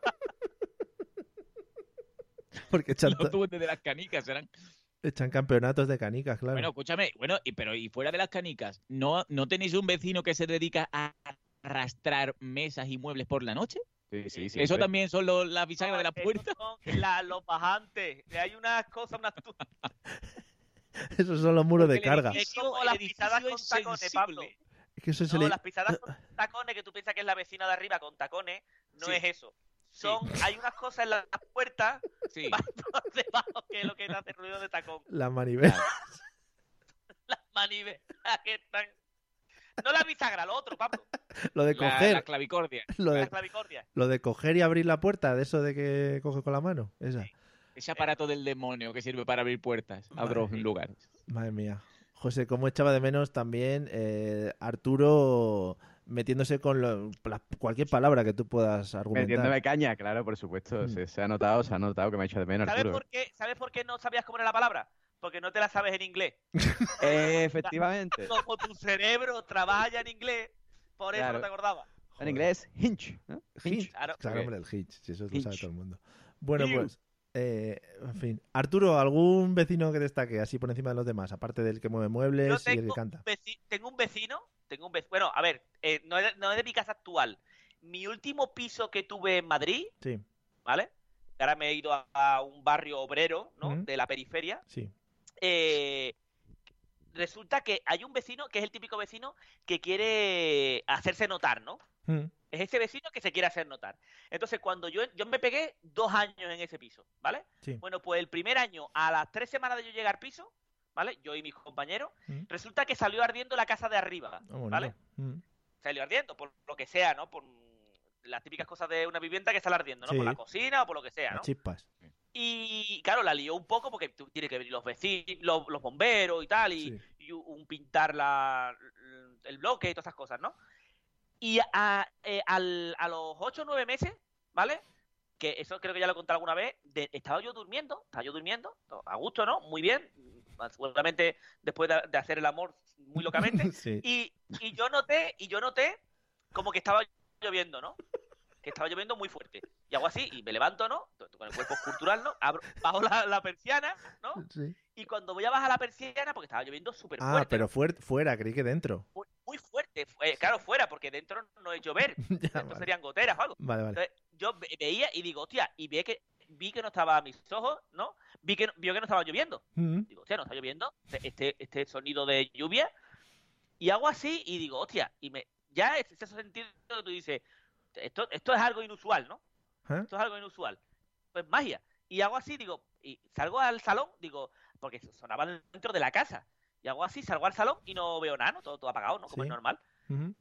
Porque echan, Los duendes de las canicas serán... echan campeonatos de canicas, claro. Bueno, escúchame. Bueno, pero fuera de las canicas, ¿no tenéis un vecino que se dedica a arrastrar mesas y muebles por la noche? Sí. Eso también son las bisagras de la puerta. Son los bajantes. Hay unas cosas, Esos son los muros de Porque el carga. Es como las pisadas con tacones, Pablo. Es que eso se No, le... las pisadas con tacones, que tú piensas que es la vecina de arriba con tacones, no Sí. es eso. Hay unas cosas en las puertas Sí. más por debajo que es lo que te hace ruido de tacón. La manivela. Las manivelas que están... No la bisagra, lo otro, Pablo. Lo de La coger. clavicordia. Lo La de, clavicordia. lo de coger y abrir la puerta, de eso de que coge con la mano. Esa. Ese aparato del demonio que sirve para abrir puertas a otros lugares. Madre mía. José, cómo echaba de menos también Arturo metiéndose con cualquier palabra que tú puedas argumentar. Metiéndome caña, claro, por supuesto. Se ha notado que me ha hecho de menos, ¿Sabes Arturo. ¿Sabes por qué no sabías cómo era la palabra? Porque no te la sabes en inglés. Efectivamente. Como tu cerebro trabaja ya en inglés, por eso Claro. no te acordabas. En inglés, hinge, ¿no? Hitch. Claro. Claro, hombre, el Hitch. Si eso lo Hitch. sabe todo el mundo. Bueno, Hiu. pues... en fin. Arturo, ¿algún vecino que destaque así por encima de los demás? Aparte del que mueve Yo muebles y el que tengo canta. tengo un vecino. Bueno, a ver, no es de mi casa actual. Mi último piso que tuve en Madrid, Sí, ¿vale? Ahora me he ido a un barrio obrero, ¿no? Ujú. De la periferia. sí. Resulta que hay un vecino que es el típico vecino que quiere hacerse notar, ¿no? Mm, Es ese vecino que se quiere hacer notar. Entonces, cuando yo me pegué 2 años en ese piso, ¿vale? Sí. Bueno, pues el primer año, a las 3 semanas de yo llegar al piso, ¿vale? Yo y mis compañeros, Mm. resulta que salió ardiendo la casa de arriba, Ah, bonito. ¿vale? Mm, Salió ardiendo, por lo que sea, ¿no? Por las típicas cosas de una vivienda que sale ardiendo, ¿no? Sí. Por la cocina o por lo que sea, a ¿no? chispas. Y claro, la lió un poco porque tiene que venir los vecinos, los bomberos y tal, Sí. y un pintar el bloque y todas esas cosas, ¿no? Y a los 8 o 9 meses, ¿vale? Que eso creo que ya lo he contado alguna vez, estaba yo durmiendo, a gusto, ¿no? Muy bien, seguramente después de hacer el amor muy locamente, Sí. y yo noté como que estaba lloviendo, ¿no? Que estaba lloviendo muy fuerte. Y hago así, y me levanto, ¿no? Con el cuerpo cultural, ¿no? Bajo la persiana, ¿no? Sí. Y cuando voy a bajar la persiana, porque estaba lloviendo súper Ah, fuerte. pero fuera, creí que dentro. Muy, muy fuerte. Claro, fuera, porque dentro no es llover. Ya, Dentro vale. serían goteras o algo. Vale. Entonces, yo veía y digo, hostia, y vi que no estaba a mis ojos, ¿no? Vio que no estaba lloviendo. Mm, Digo, hostia, no está lloviendo. Este sonido de lluvia. Y hago así y digo, hostia, ya es ese sentido que tú dices, esto es algo inusual, ¿no? ¿eh? Esto es algo inusual. Pues magia. Y hago así, digo, y salgo al salón, digo, porque sonaba dentro de la casa. Y hago así, salgo al salón y no veo nada, ¿no? Todo apagado, ¿no? Como Sí. es normal. Ujú,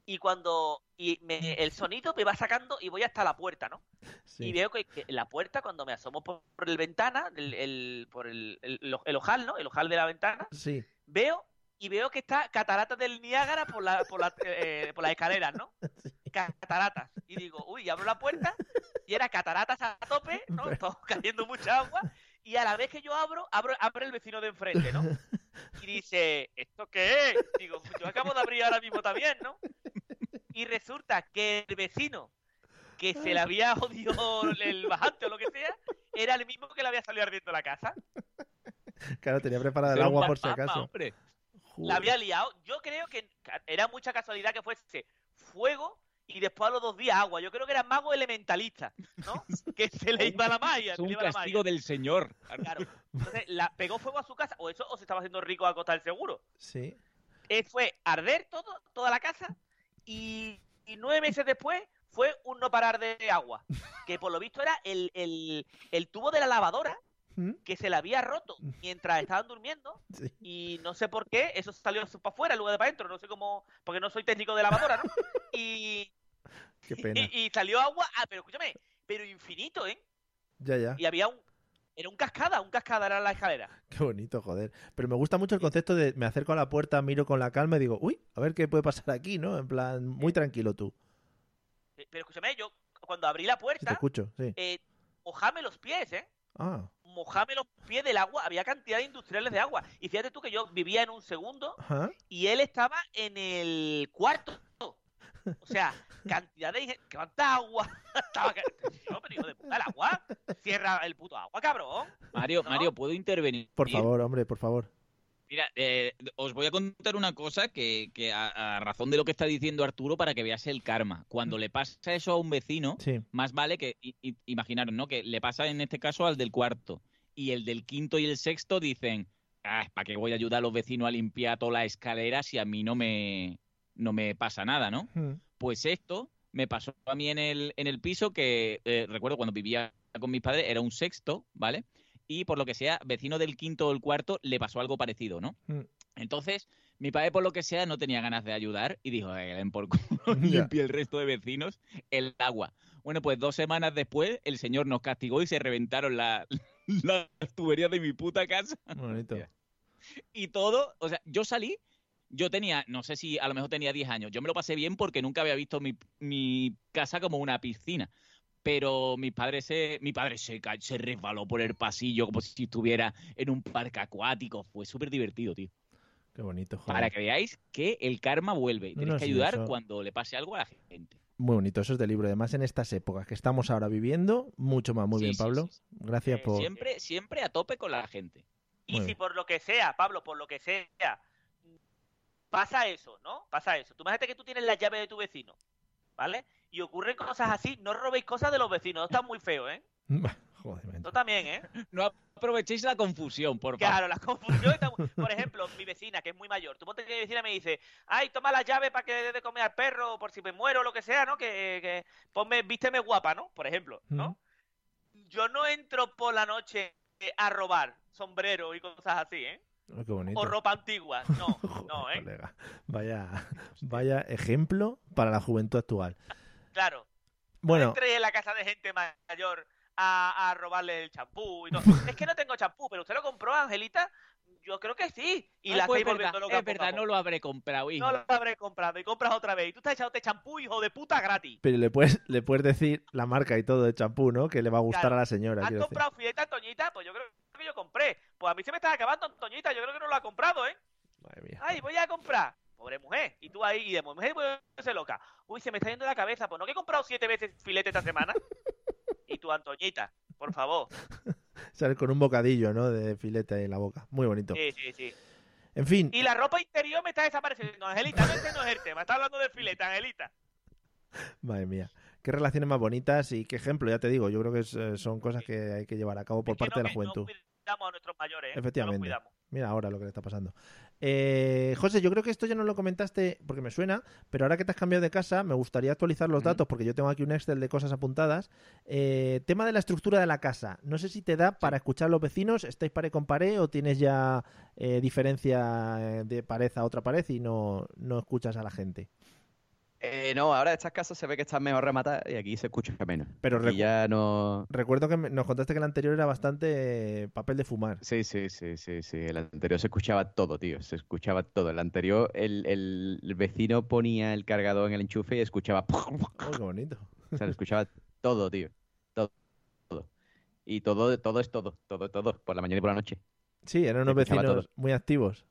El sonido me va sacando y voy hasta la puerta, ¿no? sí. Y veo que la puerta, cuando me asomo por el ventana, por el ojal, ¿no? El ojal de la ventana, Sí. veo que está Cataratas del Niágara por las escaleras, ¿no? Cataratas. Y digo, uy, abro la puerta y era cataratas a tope, ¿no? Todo cayendo mucha agua. Y a la vez que yo abre el vecino de enfrente, ¿no? Y dice, ¿esto qué es? Digo, yo acabo de abrir ahora mismo también, ¿no? Y resulta que el vecino que se le había jodido el bajante o lo que sea, era el mismo que le había salido ardiendo la casa. Claro, tenía preparada el Pero agua por si fantasma, acaso. hombre. Joder. La había liado. Yo creo que era mucha casualidad que fuese fuego y después a los 2 días agua. Yo creo que era mago elementalista, ¿no? Que se le iba la magia. Es un castigo del señor. Claro. Entonces, pegó fuego a su casa, o eso, o se estaba haciendo rico a costa del seguro. Sí. Fue arder toda la casa, y 9 meses después fue un no parar de agua. Que por lo visto era el tubo de la lavadora que se le había roto mientras estaban durmiendo. Sí. Y no sé por qué, eso salió para afuera en lugar de para adentro. No sé cómo, porque no soy técnico de lavadora, ¿no? Y, Qué pena. y salió agua, pero escúchame, pero infinito, ¿eh? Ya. Y había era un cascada era la escalera. Qué bonito, joder. Pero me gusta mucho el concepto de me acerco a la puerta, miro con la calma y digo, uy, a ver qué puede pasar aquí, ¿no? En plan, muy tranquilo tú. Pero escúchame, yo cuando abrí la Sí, te puerta, escucho, sí. mojame los pies, ¿eh? Ah, Mojame los pies del agua, había cantidad de industriales de agua. Y fíjate tú que yo vivía en un segundo ajá. y él estaba en el cuarto. O sea, cantidad de... ¿Cuánta agua? Estaba... No, pero hijo de puta, el agua. Cierra el puto agua, cabrón. Mario, ¿No? Mario, ¿puedo intervenir? Por favor, hombre, por favor. Mira, os voy a contar una cosa que a razón de lo que está diciendo Arturo, para que veas el karma. Cuando le pasa eso a un vecino, Sí. más vale que, imaginaros, ¿no? Que le pasa en este caso al del cuarto. Y el del quinto y el sexto dicen, ¿para qué voy a ayudar a los vecinos a limpiar toda la escalera si a mí no me pasa nada, ¿no? Pues esto me pasó a mí en el piso que, recuerdo cuando vivía con mis padres, era un sexto, ¿vale? Y por lo que sea, vecino del quinto o el cuarto le pasó algo parecido, ¿no? Entonces, mi padre, por lo que sea, no tenía ganas de ayudar y dijo, ven por culo, limpia el resto de vecinos el agua. Bueno, pues 2 semanas después, el señor nos castigó y se reventaron las tuberías de mi puta casa. Bonito. Y todo, o sea, yo salí, yo tenía, no sé si a lo mejor tenía 10 años, yo me lo pasé bien porque nunca había visto mi casa como una piscina. Pero mi padre se resbaló por el pasillo como si estuviera en un parque acuático. Fue súper divertido, tío. Qué bonito, joder. Para que veáis que el karma vuelve. Y tenéis que ayudar eso... cuando le pase algo a la gente. Muy bonito, eso es de libro. Además, en estas épocas que estamos ahora viviendo, mucho más. Muy bien, Pablo. Sí. Gracias por... Siempre a tope con la gente. Y si por lo que sea, Pablo, por lo que sea, pasa eso, ¿no? Pasa eso. Tú imagínate que tú tienes la llave de tu vecino, ¿vale? Y ocurren cosas así, no robéis cosas de los vecinos, está muy feo, ¿eh? Joder, esto también, ¿eh? No aprovechéis la confusión, por favor. Claro, la confusión está muy... Por ejemplo, mi vecina, que es muy mayor, tú ponte que mi vecina me dice, ay, toma la llave para que dé de comer al perro, por si me muero o lo que sea, ¿no? Que vísteme guapa, ¿no? Por ejemplo, ¿no? Yo no entro por la noche a robar sombrero y cosas así, ¿eh? Oh, qué bonito. O ropa antigua, no, no, ¿eh? Colega. Vaya ejemplo para la juventud actual. Claro. Bueno. No entré en la casa de gente mayor a robarle el champú y todo. Es que no tengo champú, pero usted lo compró, Angelita. Yo creo que sí. Y la estáis volviendo loca. Es verdad, no lo habré comprado, hijo. No lo habré comprado y compras otra vez. Y tú estás echándote champú, hijo de puta, gratis. Pero le puedes decir la marca y todo de champú, ¿no? Que le va a gustar claro. a la señora. ¿Has comprado fileta, Antoñita? Pues yo creo que yo compré. Pues a mí se me está acabando, Antoñita. Yo creo que no lo ha comprado, ¿eh? Madre mía. Ay, voy a comprar. Pobre mujer. Y tú ahí, y de mujer se loca. Uy, se me está yendo la cabeza. Pues no que he comprado 7 veces filete esta semana. Y tú, Antoñita, por favor. Sale con un bocadillo, ¿no? De filete en la boca. Muy bonito. Sí. En fin. Y la ropa interior me está desapareciendo, Angelita. No, ese no es el tema. Está hablando de filete, Angelita. Madre mía. Qué relaciones más bonitas y qué ejemplo, ya te digo. Yo creo que son cosas que hay que llevar a cabo por parte de la juventud. No cuidamos a nuestros mayores, ¿eh? Efectivamente. No los cuidamos. Mira ahora lo que le está pasando. José, yo creo que esto ya no lo comentaste porque me suena, pero ahora que te has cambiado de casa, me gustaría actualizar los datos porque yo tengo aquí un Excel de cosas apuntadas. Tema de la estructura de la casa. No sé si te da para escuchar a los vecinos, ¿estáis pared con pared o tienes ya diferencia de pared a otra pared y no escuchas a la gente? No, ahora estas casas se ve que están mejor rematadas y aquí se escucha menos. Pero y ya no... Recuerdo que nos contaste que el anterior era bastante papel de fumar. Sí. El anterior se escuchaba todo, tío. Se escuchaba todo. El anterior, el vecino ponía el cargador en el enchufe y escuchaba... Oh, qué bonito. O sea, lo escuchaba todo, tío. Todo. Y todo es todo. Todo. Por la mañana y por la noche. Sí, eran unos vecinos todo. Muy activos.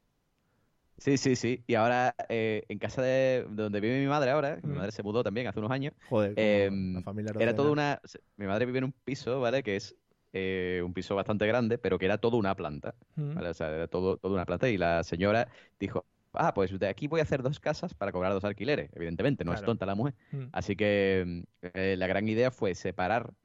Sí. Y ahora, en casa de donde vive mi madre ahora, mi madre se mudó también hace unos años. Joder, la familia era toda una... Mi madre vive en un piso, ¿vale? Que es un piso bastante grande, pero que era toda una planta, ¿vale? O sea, era todo una planta. Y la señora dijo, pues de aquí voy a hacer 2 casas para cobrar 2 alquileres. Evidentemente, no es tonta la mujer. Así que la gran idea fue separar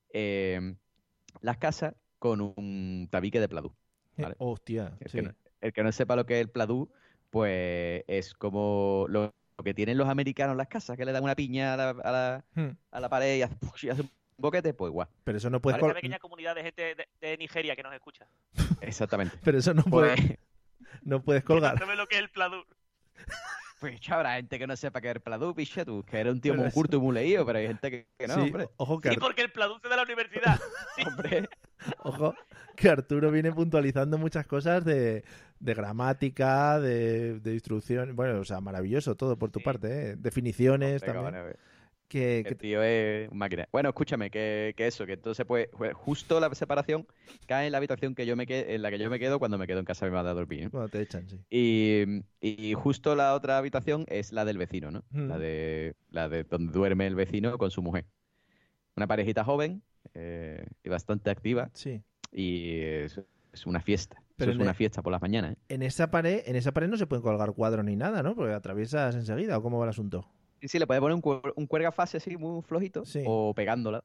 las casas con un tabique de pladú. ¿Vale? Hostia, El que no sepa lo que es el pladú, pues es como lo que tienen los americanos en las casas, que le dan una piña a la pared y hace un boquete, pues igual. Pero eso no puede... Una pequeña comunidad de gente de Nigeria que nos escucha. Exactamente. Pero eso no no puedes colgar. No sabes lo que es el pladur. Pues habrá gente que no sepa qué es el pladú, picha tú, que era un tío muy curto y muy leído, pero hay gente que no, sí, hombre. Ojo que Sí, porque el pladur es de la universidad. Sí. Hombre. Ojo, que Arturo viene puntualizando muchas cosas de gramática, de instrucción. Bueno, o sea, maravilloso todo por tu parte, ¿eh? Definiciones también. El tío es máquina. Bueno, escúchame, que entonces pues justo la separación cae en la habitación en la que yo me quedo cuando me quedo en casa de mi madre a dormir, ¿no? Cuando te echan, sí. Y justo la otra habitación es la del vecino, ¿no? La de donde duerme el vecino con su mujer. Una parejita joven y bastante activa. Sí. Y es una fiesta. Pero es una fiesta por las mañanas, ¿eh? En esa pared no se pueden colgar cuadros ni nada, ¿no? Porque atraviesas enseguida, ¿o cómo va el asunto? Sí, le puedes poner un cuergafase así muy flojito, sí, o pegándola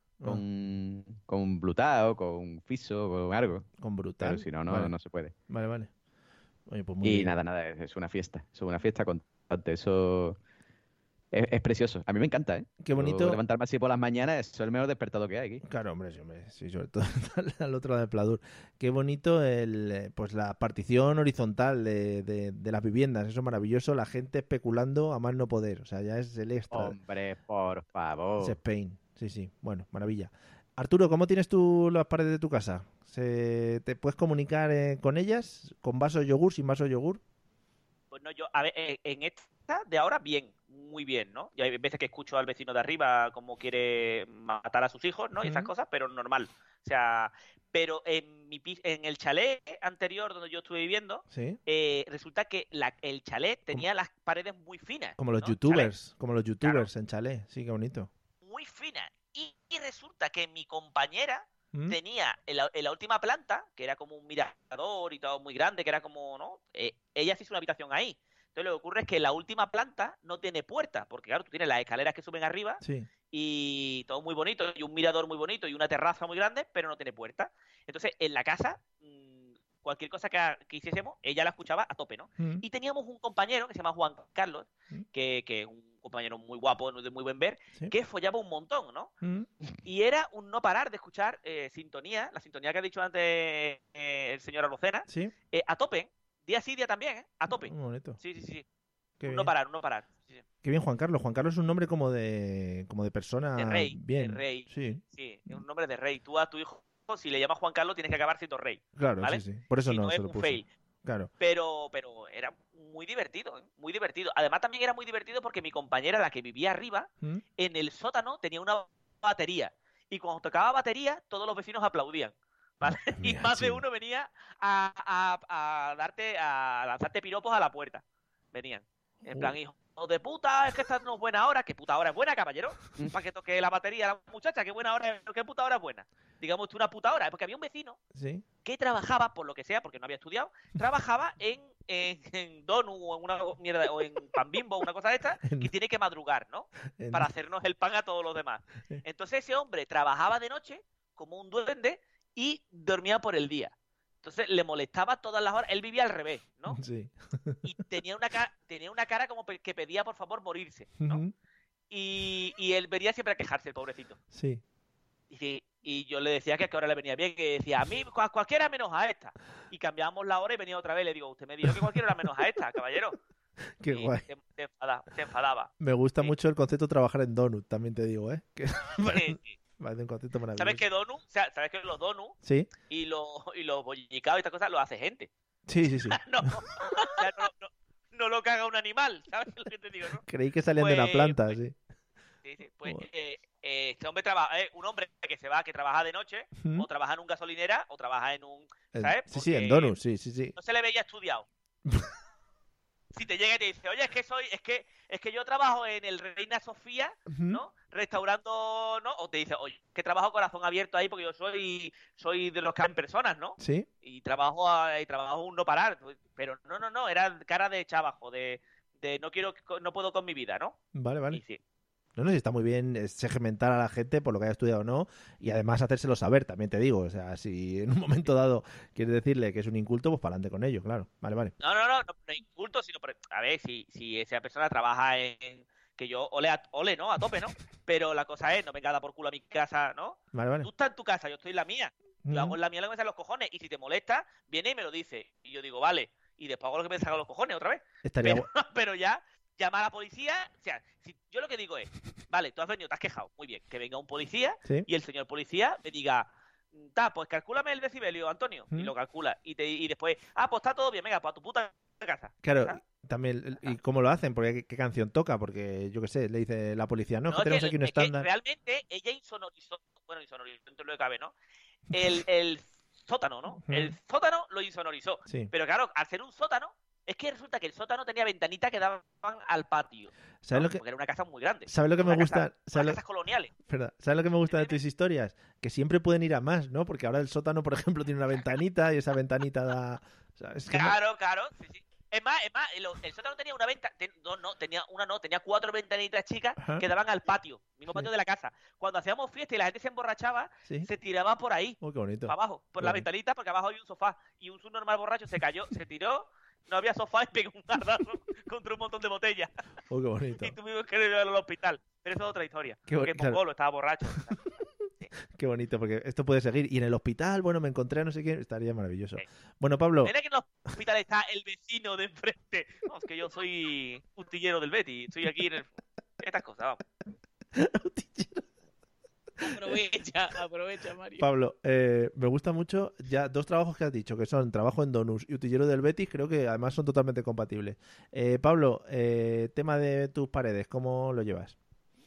con blutao, con fiso, con algo. Con brutal. Pero si no, vale. no se puede. Vale. Oye, pues muy y bien. nada, es una fiesta. Es una fiesta constante. Eso es precioso. A mí me encanta, ¿eh? Qué bonito. Levantarme así por las mañanas es el mejor despertado que hay aquí. Claro, hombre, sí, sobre todo al otro lado del pladur. Qué bonito pues la partición horizontal de las viviendas. Eso es maravilloso. La gente especulando a más no poder. O sea, ya es el extra. Hombre, por favor. Es Spain. Sí. Bueno, maravilla. Arturo, ¿cómo tienes tú las paredes de tu casa? ¿Te puedes comunicar con ellas? ¿Con vaso de yogur, sin vaso de yogur? Pues no, yo, a ver, en esta de ahora, bien, muy bien, ¿no? Y hay veces que escucho al vecino de arriba como quiere matar a sus hijos, ¿no? Y esas cosas, pero normal. O sea, pero en el chalet anterior donde yo estuve viviendo, ¿sí? Resulta que el chalet tenía las paredes muy finas. Como los youtubers, claro. En chalet. Sí, qué bonito. Muy finas. Y resulta que mi compañera tenía en la última planta, que era como un mirador y todo muy grande, que era como, ¿no? Ella se hizo una habitación ahí. Entonces lo que ocurre es que la última planta no tiene puerta, porque claro, tú tienes las escaleras que suben arriba y todo muy bonito, y un mirador muy bonito y una terraza muy grande, pero no tiene puerta. Entonces en la casa, cualquier cosa que hiciésemos, ella la escuchaba a tope, ¿no? Y teníamos un compañero que se llama Juan Carlos, que es un compañero muy guapo, de muy buen ver, que follaba un montón, ¿no? Y era un no parar de escuchar sintonía, la sintonía que ha dicho antes el señor Arocena, a tope, día sí, día también, ¿eh? A tope. Muy bonito. Sí. Qué no parar. Sí. Qué bien, Juan Carlos. Juan Carlos es un nombre como de persona... De rey. Bien. De rey. Sí, es un nombre de rey. Tú a tu hijo, si le llamas Juan Carlos, tienes que acabar siendo rey. Claro, ¿vale? sí. Por eso si no es se lo un puse. fail. Claro. Pero era muy divertido, ¿eh? Muy divertido. Además también era muy divertido porque mi compañera, la que vivía arriba, en el sótano tenía una batería. Y cuando tocaba batería, todos los vecinos aplaudían. ¿Vale? Y más de uno venía a lanzarte piropos a la puerta. Venían. En plan, hijo de puta, es que esta no es buena hora. ¿Qué puta hora es buena, caballero? Para que toque la batería la muchacha. ¿Qué buena hora? ¿Qué puta hora es buena? Digamos tú una puta hora. Porque había un vecino que trabajaba, por lo que sea, porque no había estudiado, trabajaba en Donu o en una mierda, o en Pan Bimbo, una cosa de esta, que tiene que madrugar, ¿no? Para hacernos el pan a todos los demás. Entonces ese hombre trabajaba de noche como un duende y dormía por el día. Entonces le molestaba todas las horas. Él vivía al revés, ¿no? Sí. Y tenía una cara como que pedía por favor morirse, ¿no? Y él venía siempre a quejarse, el pobrecito. Sí. Y yo le decía que a qué hora le venía bien, que decía, a mí cualquiera menos a esta. Y cambiábamos la hora y venía otra vez. Le digo, usted me dijo que cualquiera hora menos a esta, caballero. Qué guay. Se enfadaba. Me gusta mucho el concepto de trabajar en donut, también te digo, ¿eh? Que... Sí. Vale, un concepto maravilloso. ¿Sabes que donut? O sea, ¿sabes que los donut y los bollicaos y estas cosas lo hace gente? Sí. No, o sea, no lo caga un animal, ¿sabes lo que te digo, no? Creí que salían de una planta, sí. Sí. Pues este hombre trabaja, un hombre que trabaja de noche, o trabaja en un gasolinera, o trabaja en un, ¿sabes? Sí, en donut, sí. No se le veía estudiado. si te llega y te dice, oye, es que yo trabajo en el Reina Sofía, ¿no? Restaurando, ¿no? O te dice, oye, que trabajo corazón abierto ahí porque yo soy de los que en personas, ¿no? Sí. Y trabajo un no parar. Pero no, era cara de chavajo, de no puedo con mi vida, ¿no? Vale. Y sí. No, si está muy bien segmentar a la gente por lo que haya estudiado o no, y además hacérselo saber, también te digo. O sea, si en un momento dado quieres decirle que es un inculto, pues para adelante con ello, claro. Vale. No inculto, sino, a ver, si esa persona trabaja en... Que yo ole, ¿no? A tope, ¿no? Pero la cosa es, no venga a dar por culo a mi casa, ¿no? Vale. Tú estás en tu casa, yo estoy en la mía. Yo hago en la mía lo que me salen los cojones. Y si te molesta, viene y me lo dice. Y yo digo, vale. Y después hago lo que me salga los cojones otra vez. Pero ya... Llama a la policía, o sea, yo lo que digo es, vale, tú has venido, te has quejado, muy bien, que venga un policía y el señor policía me diga, pues calcúlame el decibelio, Antonio, y lo calcula, y después, pues está todo bien, venga, pues a tu puta casa. Claro, ¿sabes? también, ¿y cómo lo hacen? Porque ¿qué canción toca? Porque, yo qué sé, le dice la policía, no, es que tenemos aquí un estándar. Realmente ella insonorizó, dentro de lo que cabe, ¿no? El sótano, ¿no? El sótano lo insonorizó, pero claro, al ser un sótano, es que resulta que el sótano tenía ventanitas que daban al patio. ¿Sabes lo que... Porque era una casa muy grande. ¿Sabes lo que me gusta? Casas coloniales. ¿Verdad? ¿Sabes lo que me gusta de tus historias? Que siempre pueden ir a más, ¿no? Porque ahora el sótano, por ejemplo, tiene una ventanita y esa ventanita da... O sea, es que claro, sí. Es más, el sótano tenía una tenía 4 ventanitas chicas que daban al patio, mismo patio de la casa. Cuando hacíamos fiesta y la gente se emborrachaba, se tiraba por ahí, qué bonito. Para abajo, por la ventanita, porque abajo había un sofá. Y un subnormal borracho se cayó, se tiró, no había sofá y pegó un gardazo contra un montón de botellas. Qué bonito. Y tuvimos que llevarlo al hospital. Pero eso es otra historia. Porque Pongolo estaba borracho. Qué bonito, porque esto puede seguir. Y en el hospital, bueno, me encontré a no sé quién, estaría maravilloso. Bueno, Pablo. Mira que en el hospital está el vecino de enfrente. No, es que yo soy utillero del Betis. Estoy aquí en estas cosas, vamos. Aprovecha, Mario. Pablo, me gusta mucho ya 2 trabajos que has dicho, que son trabajo en Donus y utillero del Betis, creo que además son totalmente compatibles. Pablo, tema de tus paredes, ¿cómo lo llevas?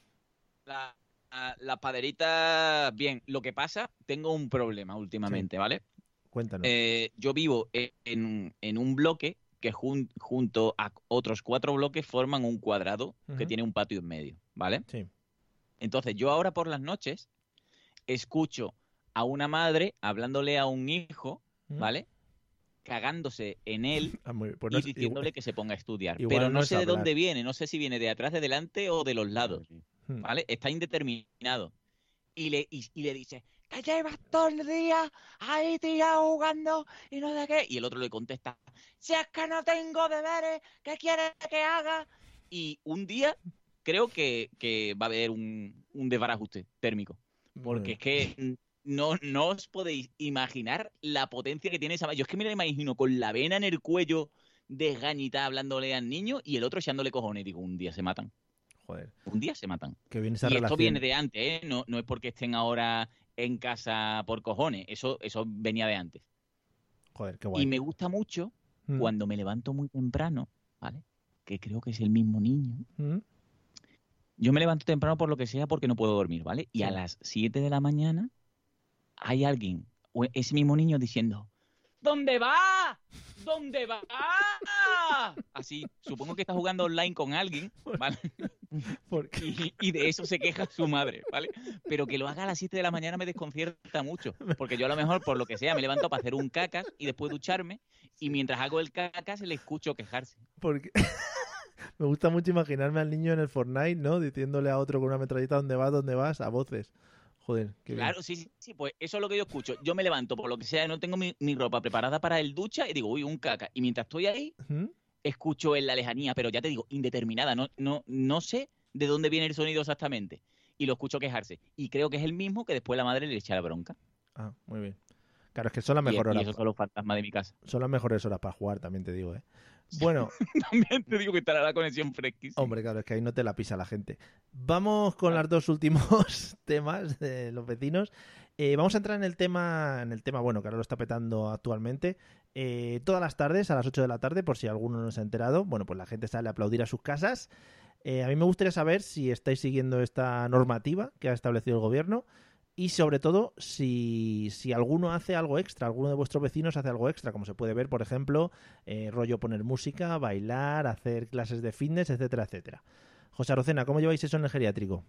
Las paderitas, bien. Lo que pasa, tengo un problema últimamente, ¿vale? Cuéntanos. Yo vivo en un bloque que junto a otros 4 bloques forman un cuadrado que tiene un patio en medio, ¿vale? Sí. Entonces, yo ahora por las noches escucho a una madre hablándole a un hijo, ¿vale? Cagándose en él y diciéndole que se ponga a estudiar. Pero no sé de dónde viene, no sé si viene de atrás, de delante o de los lados, ¿vale? Está indeterminado. Y le dice, que llevas todo el día ahí tirado jugando y no sé qué. Y el otro le contesta, si es que no tengo deberes, ¿qué quieres que haga? Y un día creo que va a haber un desbarajuste térmico. Porque es que no os podéis imaginar la potencia que tiene esa... Yo es que me la imagino con la vena en el cuello desgañitada hablándole al niño y el otro echándole cojones. Digo, un día se matan. Joder. Un día se matan. Qué bien esa y relación. Esto viene de antes, ¿eh? No es porque estén ahora en casa por cojones. Eso venía de antes. Joder, qué guay. Y me gusta mucho cuando me levanto muy temprano, ¿vale? Que creo que es el mismo niño. Yo me levanto temprano por lo que sea porque no puedo dormir, ¿vale? Y a las 7 de la mañana hay alguien, o ese mismo niño diciendo, ¿dónde va? ¿Dónde va? Así, supongo que está jugando online con alguien, ¿vale? Y de eso se queja su madre, ¿vale? Pero que lo haga a las 7 de la mañana me desconcierta mucho, porque yo a lo mejor, por lo que sea, me levanto para hacer un cacas y después ducharme, y mientras hago el cacas le escucho quejarse. Porque... Me gusta mucho imaginarme al niño en el Fortnite, ¿no? Diciéndole a otro con una metralleta ¿dónde vas? A voces. Joder, qué bien. Claro, sí, pues eso es lo que yo escucho. Yo me levanto por lo que sea, no tengo mi ropa preparada para el ducha y digo, uy, un caca. Y mientras estoy ahí, escucho en la lejanía, pero ya te digo, indeterminada. No sé de dónde viene el sonido exactamente. Y lo escucho quejarse. Y creo que es el mismo que después la madre le echa la bronca. Ah, muy bien. Claro, es que son las mejores horas. Y esos son los fantasmas de mi casa. Son las mejores horas para jugar, también te digo, ¿eh? Bueno. También te digo que estará la conexión fresquísima. Hombre, claro, es que ahí no te la pisa la gente. Vamos con los 2 últimos temas de los vecinos. Vamos a entrar en el tema, bueno, que ahora lo está petando actualmente. Todas las tardes, a las 8 de la tarde, por si alguno no se ha enterado, bueno, pues la gente sale a aplaudir a sus casas. A mí me gustaría saber si estáis siguiendo esta normativa que ha establecido el gobierno. Y sobre todo, si alguno hace algo extra, alguno de vuestros vecinos hace algo extra, como se puede ver, por ejemplo, rollo poner música, bailar, hacer clases de fitness, etcétera, etcétera. José Arocena, ¿cómo lleváis eso en el geriátrico?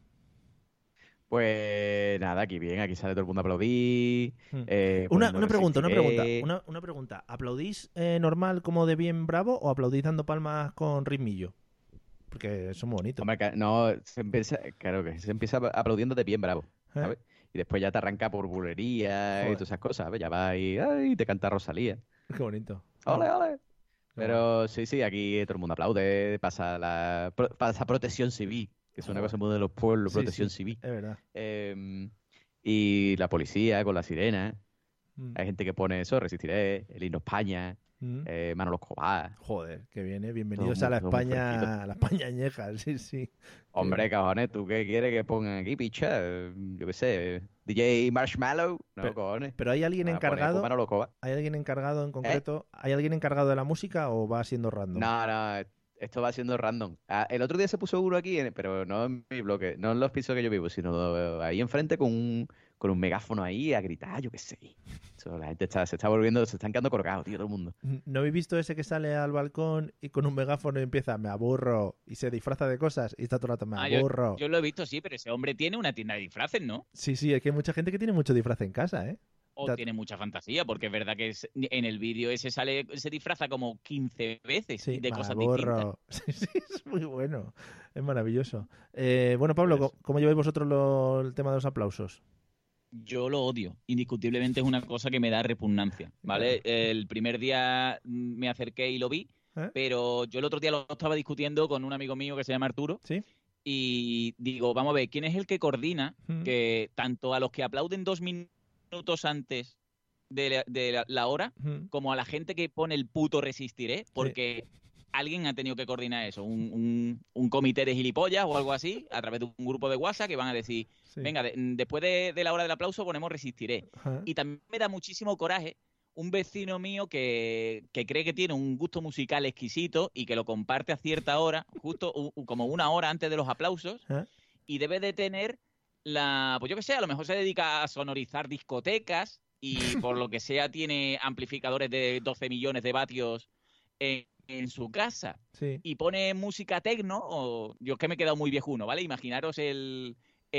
Pues nada, aquí bien, aquí sale todo el mundo a aplaudir. Una Resistiré. pregunta. ¿Aplaudís normal como de bien bravo o aplaudís dando palmas con ritmillo? Porque son muy bonitos. Hombre, no, claro que se empieza aplaudiendo de bien bravo, ¿sabes? Y después ya te arranca por bulería y todas esas cosas, ¿sabes? Ya va y ay, te canta Rosalía. Qué bonito. ¡Ole, ole! Pero sí, aquí todo el mundo aplaude, pasa protección civil, que es una cosa muy de los pueblos, protección civil. Es verdad. Y la policía con la sirena. Hay gente que pone eso, Resistiré, el himno España, Manolo Escobar. Joder, que viene. Bienvenidos a la España añeja, sí. Hombre, cajones, ¿tú qué quieres que pongan aquí, picha? Yo qué sé, DJ Marshmallow, no, cojones. Pero ¿hay alguien encargado? Manolo Escobar. ¿Hay alguien encargado en concreto? ¿Hay alguien encargado de la música o va siendo random? No, esto va siendo random. El otro día se puso uno aquí, pero no en mi bloque, no en los pisos que yo vivo, sino ahí enfrente con un megáfono ahí a gritar, yo qué sé. La gente se está volviendo, se están quedando colgados, tío, todo el mundo. ¿No habéis visto ese que sale al balcón y con un megáfono y empieza, me aburro, y se disfraza de cosas y está todo el rato, me aburro? Yo lo he visto, sí, pero ese hombre tiene una tienda de disfraces, ¿no? Sí, es que hay mucha gente que tiene mucho disfraz en casa, ¿eh? O tiene mucha fantasía, porque es verdad que en el vídeo ese se disfraza como 15 veces de cosas distintas. Sí, es muy bueno. Es maravilloso. Bueno, Pablo, ¿cómo lleváis vosotros el tema de los aplausos? Yo lo odio. Indiscutiblemente es una cosa que me da repugnancia, ¿vale? El primer día me acerqué y lo vi, pero yo el otro día lo estaba discutiendo con un amigo mío que se llama Arturo. ¿Sí? Y digo, vamos a ver, ¿quién es el que coordina que tanto a los que aplauden 2 minutos antes de la hora, como a la gente que pone el puto Resistiré? Porque alguien ha tenido que coordinar eso, un comité de gilipollas o algo así, a través de un grupo de WhatsApp que van a decir, venga, después de la hora del aplauso ponemos Resistiré. Y también me da muchísimo coraje un vecino mío que cree que tiene un gusto musical exquisito y que lo comparte a cierta hora, justo como una hora antes de los aplausos, y debe de tener pues yo qué sé, a lo mejor se dedica a sonorizar discotecas y por lo que sea tiene amplificadores de 12 millones de vatios en su casa y pone música tecno, o yo es que me he quedado muy viejuno, ¿vale? Imaginaros el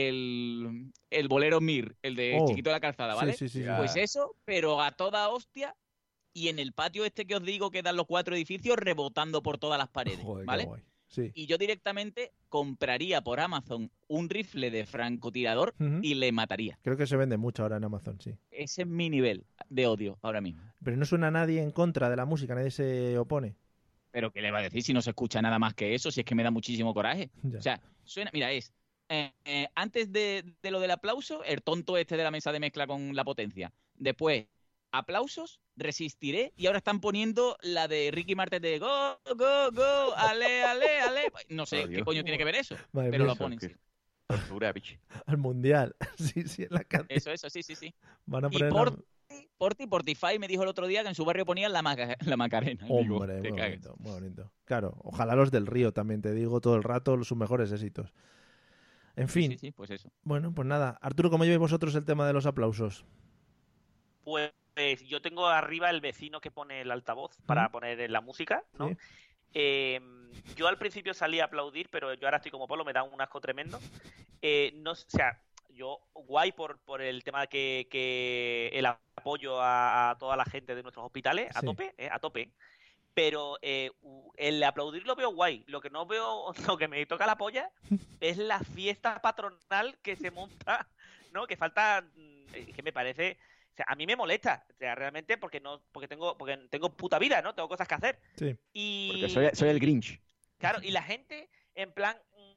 bolero Mir, el de Chiquito de la Calzada, ¿vale? Sí. Pues eso, pero a toda hostia, y en el patio este que os digo que dan los 4 edificios rebotando por todas las paredes, Joder, ¿vale? qué guay. Sí. Y yo directamente compraría por Amazon un rifle de francotirador y le mataría. Creo que se vende mucho ahora en Amazon, sí. Ese es mi nivel de odio ahora mismo. Pero no suena nadie en contra de la música, nadie se opone. Pero ¿qué le va a decir si no se escucha nada más que eso? Si es que me da muchísimo coraje. Ya. O sea, suena, mira, antes de lo del aplauso, el tonto este de la mesa de mezcla con la potencia. Después, aplausos, Resistiré, y ahora están poniendo la de Ricky Martin de go, go, go, ale, ale, ale. No sé qué coño tiene que ver eso, Madre pero mía, lo ponen. Sí. Tortura, bicho. Al mundial. Sí, en la canción. Eso, sí. Van a Y poner Portify me dijo el otro día que en su barrio ponían la Macarena. Hombre, Digo, muy bonito. Claro, ojalá los del Río también, te digo todo el rato, sus mejores éxitos. En fin. Sí, pues eso. Bueno, pues nada. Arturo, ¿cómo lleváis vosotros el tema de los aplausos? Pues yo tengo arriba el vecino que pone el altavoz para poner la música, ¿no? Sí. Yo al principio salí a aplaudir, pero yo ahora estoy como Pablo, me da un asco tremendo. No, o sea, yo guay por el tema que el apoyo a toda la gente de nuestros hospitales, a tope. Pero el aplaudir lo veo guay. Lo que no veo, lo que me toca la polla es la fiesta patronal que se monta, ¿no? Que falta, que me parece, o sea, a mí me molesta, o sea, realmente porque tengo puta vida, ¿no? Tengo cosas que hacer. Sí. Porque soy el Grinch. Claro, y la gente, en plan,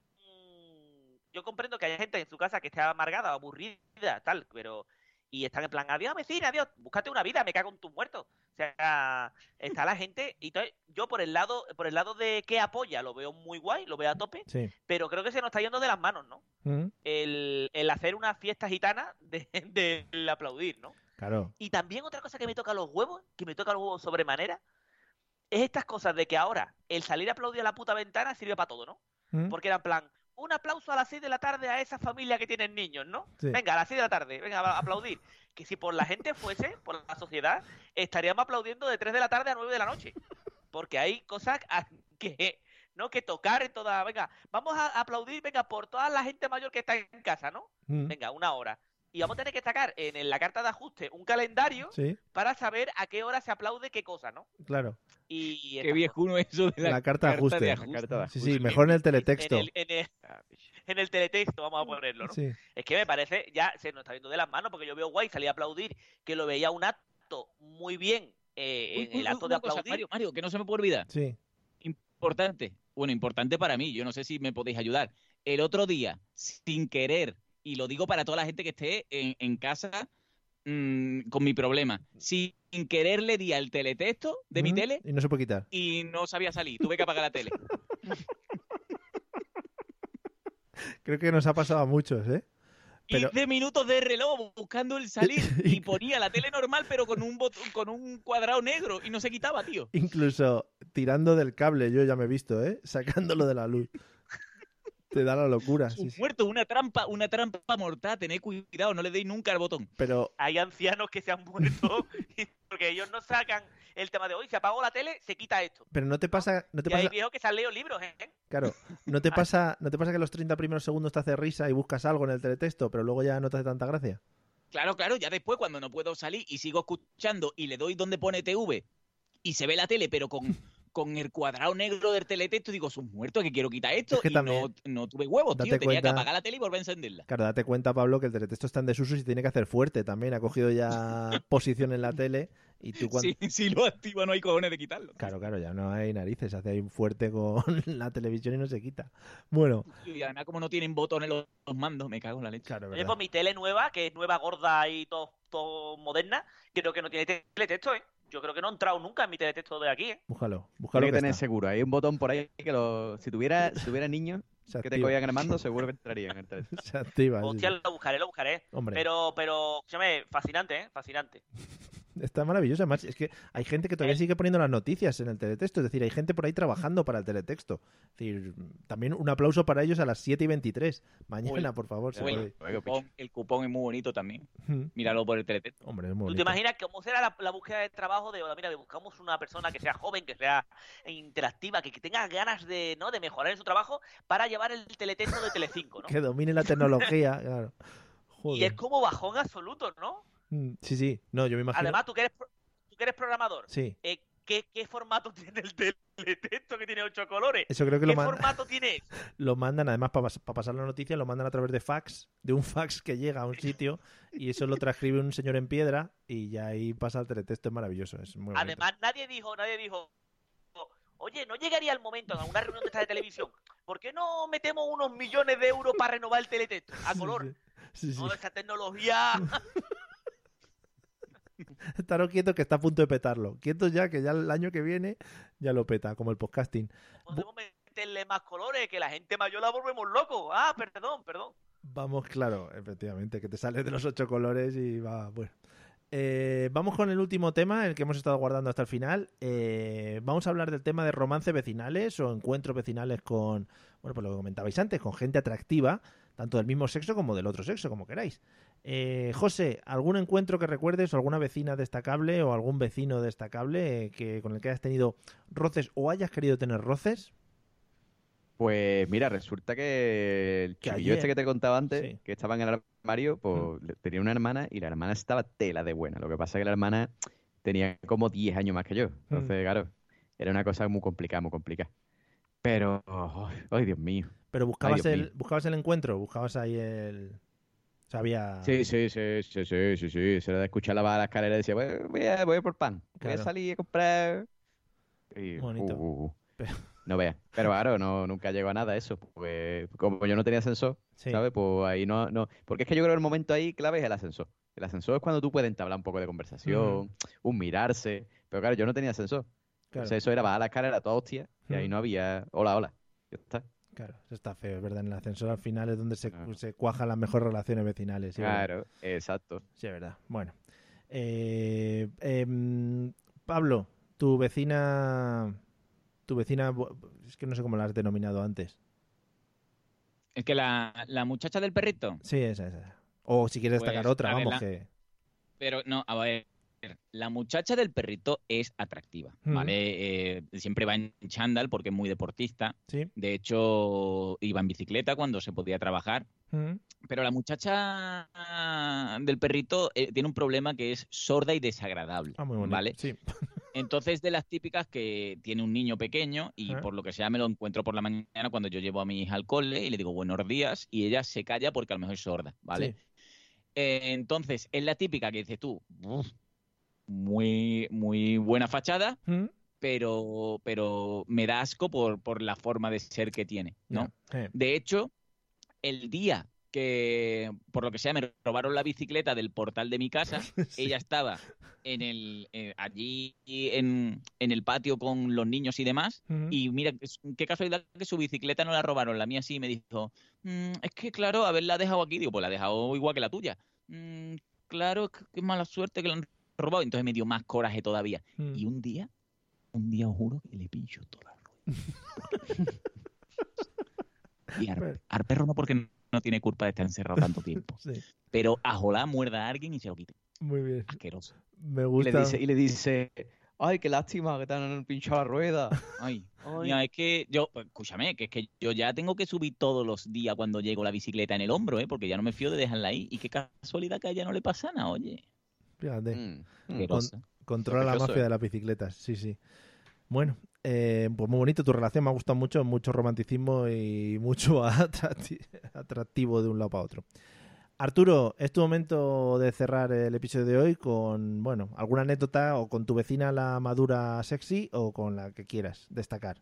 yo comprendo que hay gente en su casa que está amargada, aburrida, tal, pero y están en plan, adiós vecina, adiós, búscate una vida, me cago en tus muertos. O sea, está la gente, y entonces yo por el lado de que apoya lo veo muy guay, lo veo a tope, pero creo que se nos está yendo de las manos, ¿no? El hacer una fiesta gitana del aplaudir, ¿no? Claro. Y también otra cosa que me toca los huevos sobremanera, es estas cosas de que ahora el salir a aplaudir a la puta ventana sirve para todo, ¿no? Porque era en plan, un aplauso a las 6 de la tarde a esa familia que tienen niños, ¿no? Sí. Venga, a las 6 de la tarde, venga, a aplaudir. Que si por la gente fuese, por la sociedad, estaríamos aplaudiendo de 3 de la tarde a 9 de la noche. Porque hay cosas que, ¿no? Que tocar en toda... Venga, vamos a aplaudir, venga, por toda la gente mayor que está en casa, ¿no? Venga, 1 hora. Y vamos a tener que sacar en la carta de ajuste un calendario Sí, para saber a qué hora se aplaude qué cosa, ¿no? claro. Y Qué viejuno eso de La carta de ajuste. La carta de Sí, ajuste. sí, mejor en el teletexto. en el teletexto vamos a ponerlo, ¿no? Sí. Es que me parece, ya se nos está viendo de las manos, porque yo veo guay, salí a aplaudir, que lo veía un acto muy bien, en el acto de una cosa, aplaudir. Mario, que no se me puede olvidar. Sí. Importante. Bueno, importante para mí. Yo no sé si me podéis ayudar. El otro día, sin querer, y lo digo para toda la gente que esté en casa con mi problema, sin querer le di al teletexto de mi tele Y no se puede quitar. y no sabía salir. Tuve que apagar la tele. Creo que nos ha pasado a muchos, ¿eh? Pero- 15 minutos de reloj buscando el salir y ponía la tele normal pero con un botón, con un cuadrado negro y no se quitaba, tío. Incluso tirando del cable, yo ya me he visto, ¿eh? Sacándolo de la luz. Te da la locura. Sí, sí. Muerto, una trampa mortal. Tened cuidado, no le deis nunca al botón. Pero Hay ancianos que se han muerto porque ellos no sacan el tema de hoy. Se apagó la tele, se quita esto. no te pasa, Y hay viejos que se han leído libros, ¿eh? claro, no te pasa que los 30 primeros segundos te hace risa y buscas algo en el teletexto, pero luego ya no te hace tanta gracia. Claro, ya después cuando no puedo salir y sigo escuchando y le doy donde pone TV y se ve la tele pero con el cuadrado negro del teletexto digo, sus muertos, que quiero quitar esto. Es que y también, no tuve huevos, tío. date Tenía que cuenta- apagar la tele y volver a encenderla. Claro, date cuenta, Pablo, que el teletexto está en desuso y se tiene que hacer fuerte también. Ha cogido ya posición en la tele y tú cuando... Si lo activa no hay cojones de quitarlo. Claro, ya no hay narices. Hace ahí un fuerte con la televisión y no se quita. Bueno, Y además como no tienen botones los mandos, me cago en la leche. claro, Oye, ¿verdad? pues mi tele nueva, que es nueva, gorda y todo moderna, creo que no tiene teletexto, ¿eh? Yo creo que no he entrado nunca en mi teletexto de aquí, ¿eh? Búscalo Tiene que que tener está. seguro. Hay un botón por ahí que si tuviera niños Se que te activa. cogían el mando, seguro que entraría en el teléfono. Se activa. sí, Hostia, sí. lo buscaré. Hombre. Pero, escúchame, fascinante, ¿eh? Fascinante. Está maravilloso. Además, es que hay gente que todavía sigue poniendo las noticias en el teletexto. Es decir, hay gente por ahí trabajando para el teletexto. Es decir, también un aplauso para ellos a las 7:23. Mañana, Uy. por favor. si Bueno, podéis. el cupón es muy bonito también. Ujú. Míralo por el teletexto. Hombre, es muy ¿Tú te bonito. imaginas cómo será la búsqueda de trabajo de, mira, buscamos una persona que sea joven, que sea interactiva, que tenga ganas de mejorar en su trabajo para llevar el teletexto de Telecinco, ¿no? Que domine la tecnología, claro. Joder. Y es como bajón absoluto, ¿no? Sí. No, yo me imagino. Además, tú que eres programador, Sí. ¿qué formato tiene el teletexto que tiene 8 colores? Eso creo que ¿Qué formato tiene eso? lo mandan, además, para pasar la noticia, lo mandan a través de fax, de un fax que llega a un sitio y eso lo transcribe un señor en piedra y ya ahí pasa el teletexto. Es maravilloso, es muy bonito. Además, nadie dijo, oye, ¿no llegaría el momento en una reunión de esta de televisión? ¿Por qué no metemos unos millones de euros para renovar el teletexto a color? Sí. Toda esa tecnología. Estaros quietos que está a punto de petarlo. Quietos ya, que ya el año que viene ya lo peta, como el podcasting. Podemos meterle más colores, que la gente mayor la volvemos loco. Ah, perdón. Vamos, claro, efectivamente, que te sales de los 8 colores y va, bueno. Vamos con el último tema, el que hemos estado guardando hasta el final. Vamos a hablar del tema de romances vecinales o encuentros vecinales con, bueno, pues lo que comentabais antes, con gente atractiva, tanto del mismo sexo como del otro sexo, como queráis. José, ¿algún encuentro que recuerdes o alguna vecina destacable o algún vecino destacable con el que hayas tenido roces o hayas querido tener roces? Pues mira, resulta que el Que chiquillo ayer- este que te contaba antes, sí. que estaba en el armario, pues tenía una hermana y la hermana estaba tela de buena. Lo que pasa es que la hermana tenía como 10 años más que yo. Entonces, claro, era una cosa muy complicada, muy complicada. Pero, ay, Dios mío. Pero buscabas Ay, Dios mío. buscabas el encuentro, buscabas ahí el... O sea, había... Sí. Eso era de escuchar la escalera y decía, voy a por pan. Voy Claro. a salir a comprar. Y, Bonito. Pero- No veas. Pero claro, nunca llegó a nada eso. Pues como yo no tenía ascensor, Sí. ¿sabes? Pues ahí no. Porque es que yo creo que el momento ahí clave es el ascensor. El ascensor es cuando tú puedes entablar un poco de conversación, un mirarse. Pero claro, yo no tenía ascensor. Claro. Entonces eso era bajar la escalera toda hostia y ahí no había hola. Ya está. Claro, eso está feo, es verdad. En el ascensor al final es donde se cuajan las mejores relaciones vecinales. Sí, Claro, exacto. Sí, es verdad. Bueno. Pablo, tu vecina, es que no sé cómo la has denominado antes. Es que la muchacha del perrito. Sí, esa. O si quieres destacar otra, a ver, vamos, que... Pero no, a ver, la muchacha del perrito es atractiva, ¿vale? Siempre va en chándal porque es muy deportista. Sí. De hecho, iba en bicicleta cuando se podía trabajar. Pero la muchacha del perrito tiene un problema que es sorda y desagradable, muy bonito, ¿vale? Sí. Entonces, de las típicas que tiene un niño pequeño y por lo que sea me lo encuentro por la mañana cuando yo llevo a mi hija al cole y le digo buenos días y ella se calla porque a lo mejor es sorda, ¿vale? Sí. Entonces, es la típica que dices tú, muy, muy buena fachada, pero me da asco por la forma de ser que tiene, ¿no? De hecho, el día que, por lo que sea, me robaron la bicicleta del portal de mi casa, ella estaba allí en el patio con los niños y demás, y mira, qué casualidad que su bicicleta no la robaron, la mía sí, me dijo, es que claro, haberla dejado aquí, digo, pues la he dejado igual que la tuya. Claro, qué mala suerte que la han robado, entonces me dio más coraje todavía. Y un día os juro que le pincho toda la rueda. Y al perro no, porque no tiene culpa de estar encerrado tanto tiempo. Sí. Pero a Jolá muerda a alguien y se lo quite. Muy bien. Asqueroso. Me gusta. Y le dice, ay, qué lástima que te han pinchado la rueda. Ay. Mira, es que yo, escúchame, que es que yo ya tengo que subir todos los días cuando llego la bicicleta en el hombro, porque ya no me fío de dejarla ahí. Y qué casualidad que a ella no le pasa nada, oye. Fíjate. Controla la mafia de las bicicletas, sí. Bueno, pues muy bonito tu relación, me ha gustado mucho romanticismo y mucho atractivo de un lado para otro. Arturo, es tu momento de cerrar el episodio de hoy con, bueno, alguna anécdota o con tu vecina la madura sexy o con la que quieras destacar.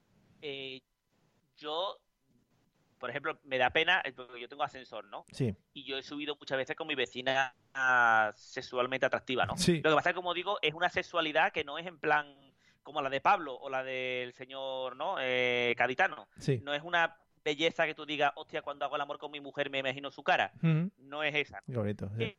Yo, por ejemplo, me da pena, porque yo tengo ascensor, ¿no? Sí. Y yo he subido muchas veces con mi vecina sexualmente atractiva, ¿no? Sí. Lo que pasa es que, como digo, es una sexualidad que no es en plan como la de Pablo o la del señor, ¿no? Caditano. Sí. No es una belleza que tú digas, hostia, cuando hago el amor con mi mujer me imagino su cara. No es esa. Qué bonito. Sí.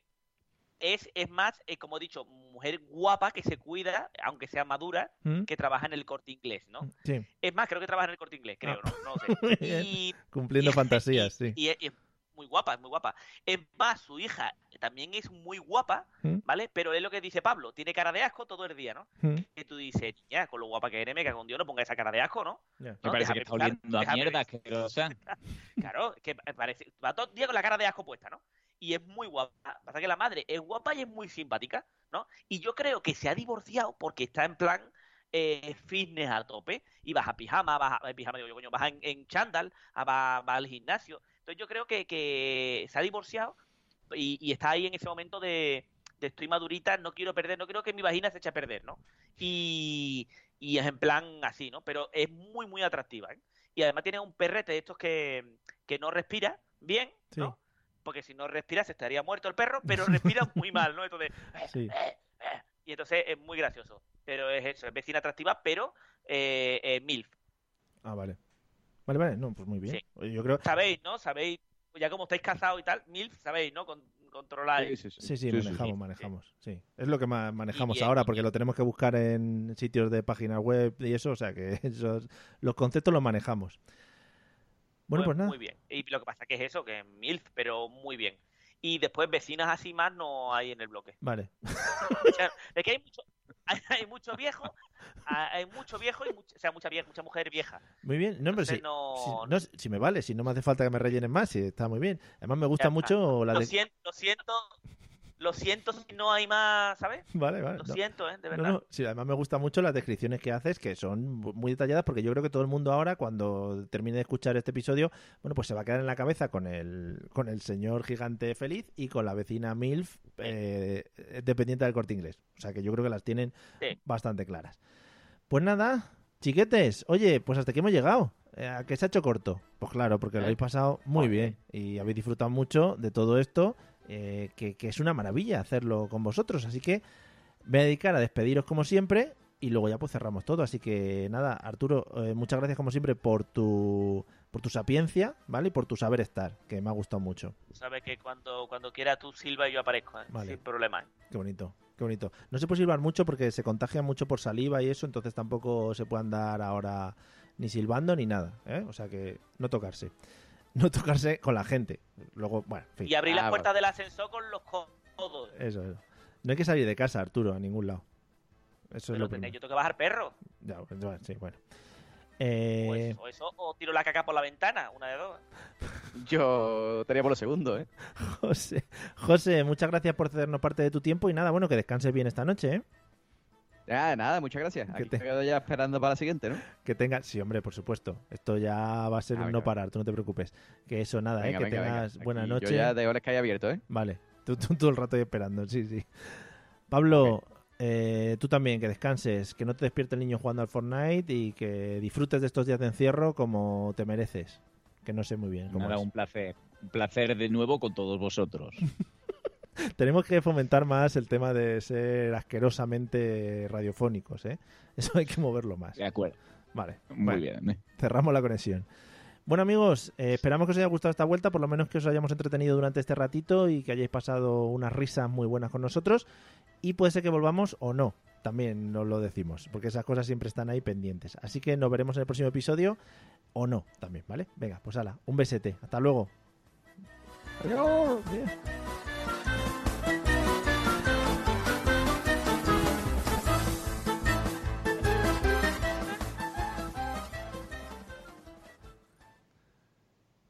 Es más, como he dicho, mujer guapa que se cuida, aunque sea madura, que trabaja en el Corte Inglés, ¿no? Sí. Es más, creo que trabaja en el Corte Inglés, creo, no sé. Cumpliendo fantasías, sí. Y es muy guapa, es muy guapa. Es más, su hija también es muy guapa, ¿vale? Pero es lo que dice Pablo, tiene cara de asco todo el día, ¿no? Que tú dices, niña, con lo guapa que eres, me cago en Dios, no ponga esa cara de asco, ¿no? Me parece que está oliendo a mierda, asquerosa. Claro, que parece, va todo el día con la cara de asco puesta, ¿no? Y es muy guapa. Pasa que la madre es guapa y es muy simpática, ¿no? Y yo creo que se ha divorciado porque está en plan fitness a tope. Y vas a pijama, vas en chándal, vas al gimnasio. Entonces yo creo que se ha divorciado y está ahí en ese momento de estoy madurita, no quiero que mi vagina se eche a perder, ¿no? Y es en plan así, ¿no? Pero es muy, muy atractiva, ¿eh? Y además tiene un perrete de estos que no respira bien, ¿no? Sí. Porque si no respira se estaría muerto el perro, pero respira muy mal, ¿no? Entonces, sí. Y entonces es muy gracioso. Pero es eso, es vecina atractiva, pero MILF. Ah, vale. Vale, no, pues muy bien. Sí. Yo creo... Sabéis, ¿no? Sabéis, ya como estáis casados y tal, MILF, sabéis, ¿no? Controláis. Sí, manejamos. Sí. Es lo que manejamos ahora, porque lo tenemos que buscar en sitios de páginas web y eso, o sea que los conceptos los manejamos. Bueno, pues nada. Muy bien. Y lo que pasa que es eso, que es MILF, pero muy bien. Y después vecinas así más no hay en el bloque. Vale. O sea, es que hay mucho viejo, y mucha mujer vieja. Muy bien. No, pero si me vale, si no me hace falta que me rellenen más, si está muy bien. Además me gusta mucho la Lo siento si no hay más, ¿sabes? Vale. Lo siento, de verdad. No. Sí, además me gustan mucho las descripciones que haces, que son muy detalladas, porque yo creo que todo el mundo ahora, cuando termine de escuchar este episodio, bueno, pues se va a quedar en la cabeza con el señor gigante feliz y con la vecina MILF dependiente del Corte Inglés. O sea que yo creo que las tienen bastante claras. Pues nada, chiquetes, oye, pues hasta aquí hemos llegado. ¿A qué se ha hecho corto? Pues claro, porque lo habéis pasado muy bien y habéis disfrutado mucho de todo esto. Que es una maravilla hacerlo con vosotros, así que voy a dedicar a despediros como siempre y luego ya pues cerramos todo, así que nada, Arturo, muchas gracias como siempre por tu sapiencia, ¿vale? Y por tu saber estar, que me ha gustado mucho. Sabes que cuando quieras tú silba y yo aparezco, vale. Sin problema. Qué bonito. No se puede silbar mucho porque se contagia mucho por saliva y eso, entonces tampoco se puede andar ahora ni silbando ni nada, ¿eh? O sea que no tocarse. no tocarse con la gente. Luego, bueno, en fin. Y abrir las puertas del ascensor con los codos. Eso. No hay que salir de casa, Arturo, a ningún lado. Eso es lo primero. Yo tengo que bajar perro. Ya, sí, bueno. O eso, o tiro la caca por la ventana, una de dos. Yo estaría por lo segundo, ¿eh? José, muchas gracias por cedernos parte de tu tiempo y nada, bueno, que descanses bien esta noche, ¿eh? Nada, muchas gracias. Aquí te quedo ya esperando para la siguiente, ¿no? Que tengas, sí, hombre, por supuesto. Esto ya va a ser un no parar, tú no te preocupes. Que eso, nada, venga, que tengas buena noche. Yo ya de horas que hay abierto, ¿eh? Vale, tú todo el rato ahí esperando, sí. Pablo, tú también, que descanses, que no te despierte el niño jugando al Fortnite y que disfrutes de estos días de encierro como te mereces. Que no sé muy bien cómo Nada, es. un placer de nuevo con todos vosotros. Tenemos que fomentar más el tema de ser asquerosamente radiofónicos, ¿eh? Eso hay que moverlo más. De acuerdo. Vale. Muy bien. Cerramos la conexión. Bueno, amigos, esperamos que os haya gustado esta vuelta, por lo menos que os hayamos entretenido durante este ratito y que hayáis pasado unas risas muy buenas con nosotros. Y puede ser que volvamos o no, también nos lo decimos, porque esas cosas siempre están ahí pendientes. Así que nos veremos en el próximo episodio o no también, ¿vale? Venga, pues hala, un besete. Hasta luego. Adiós. Bien.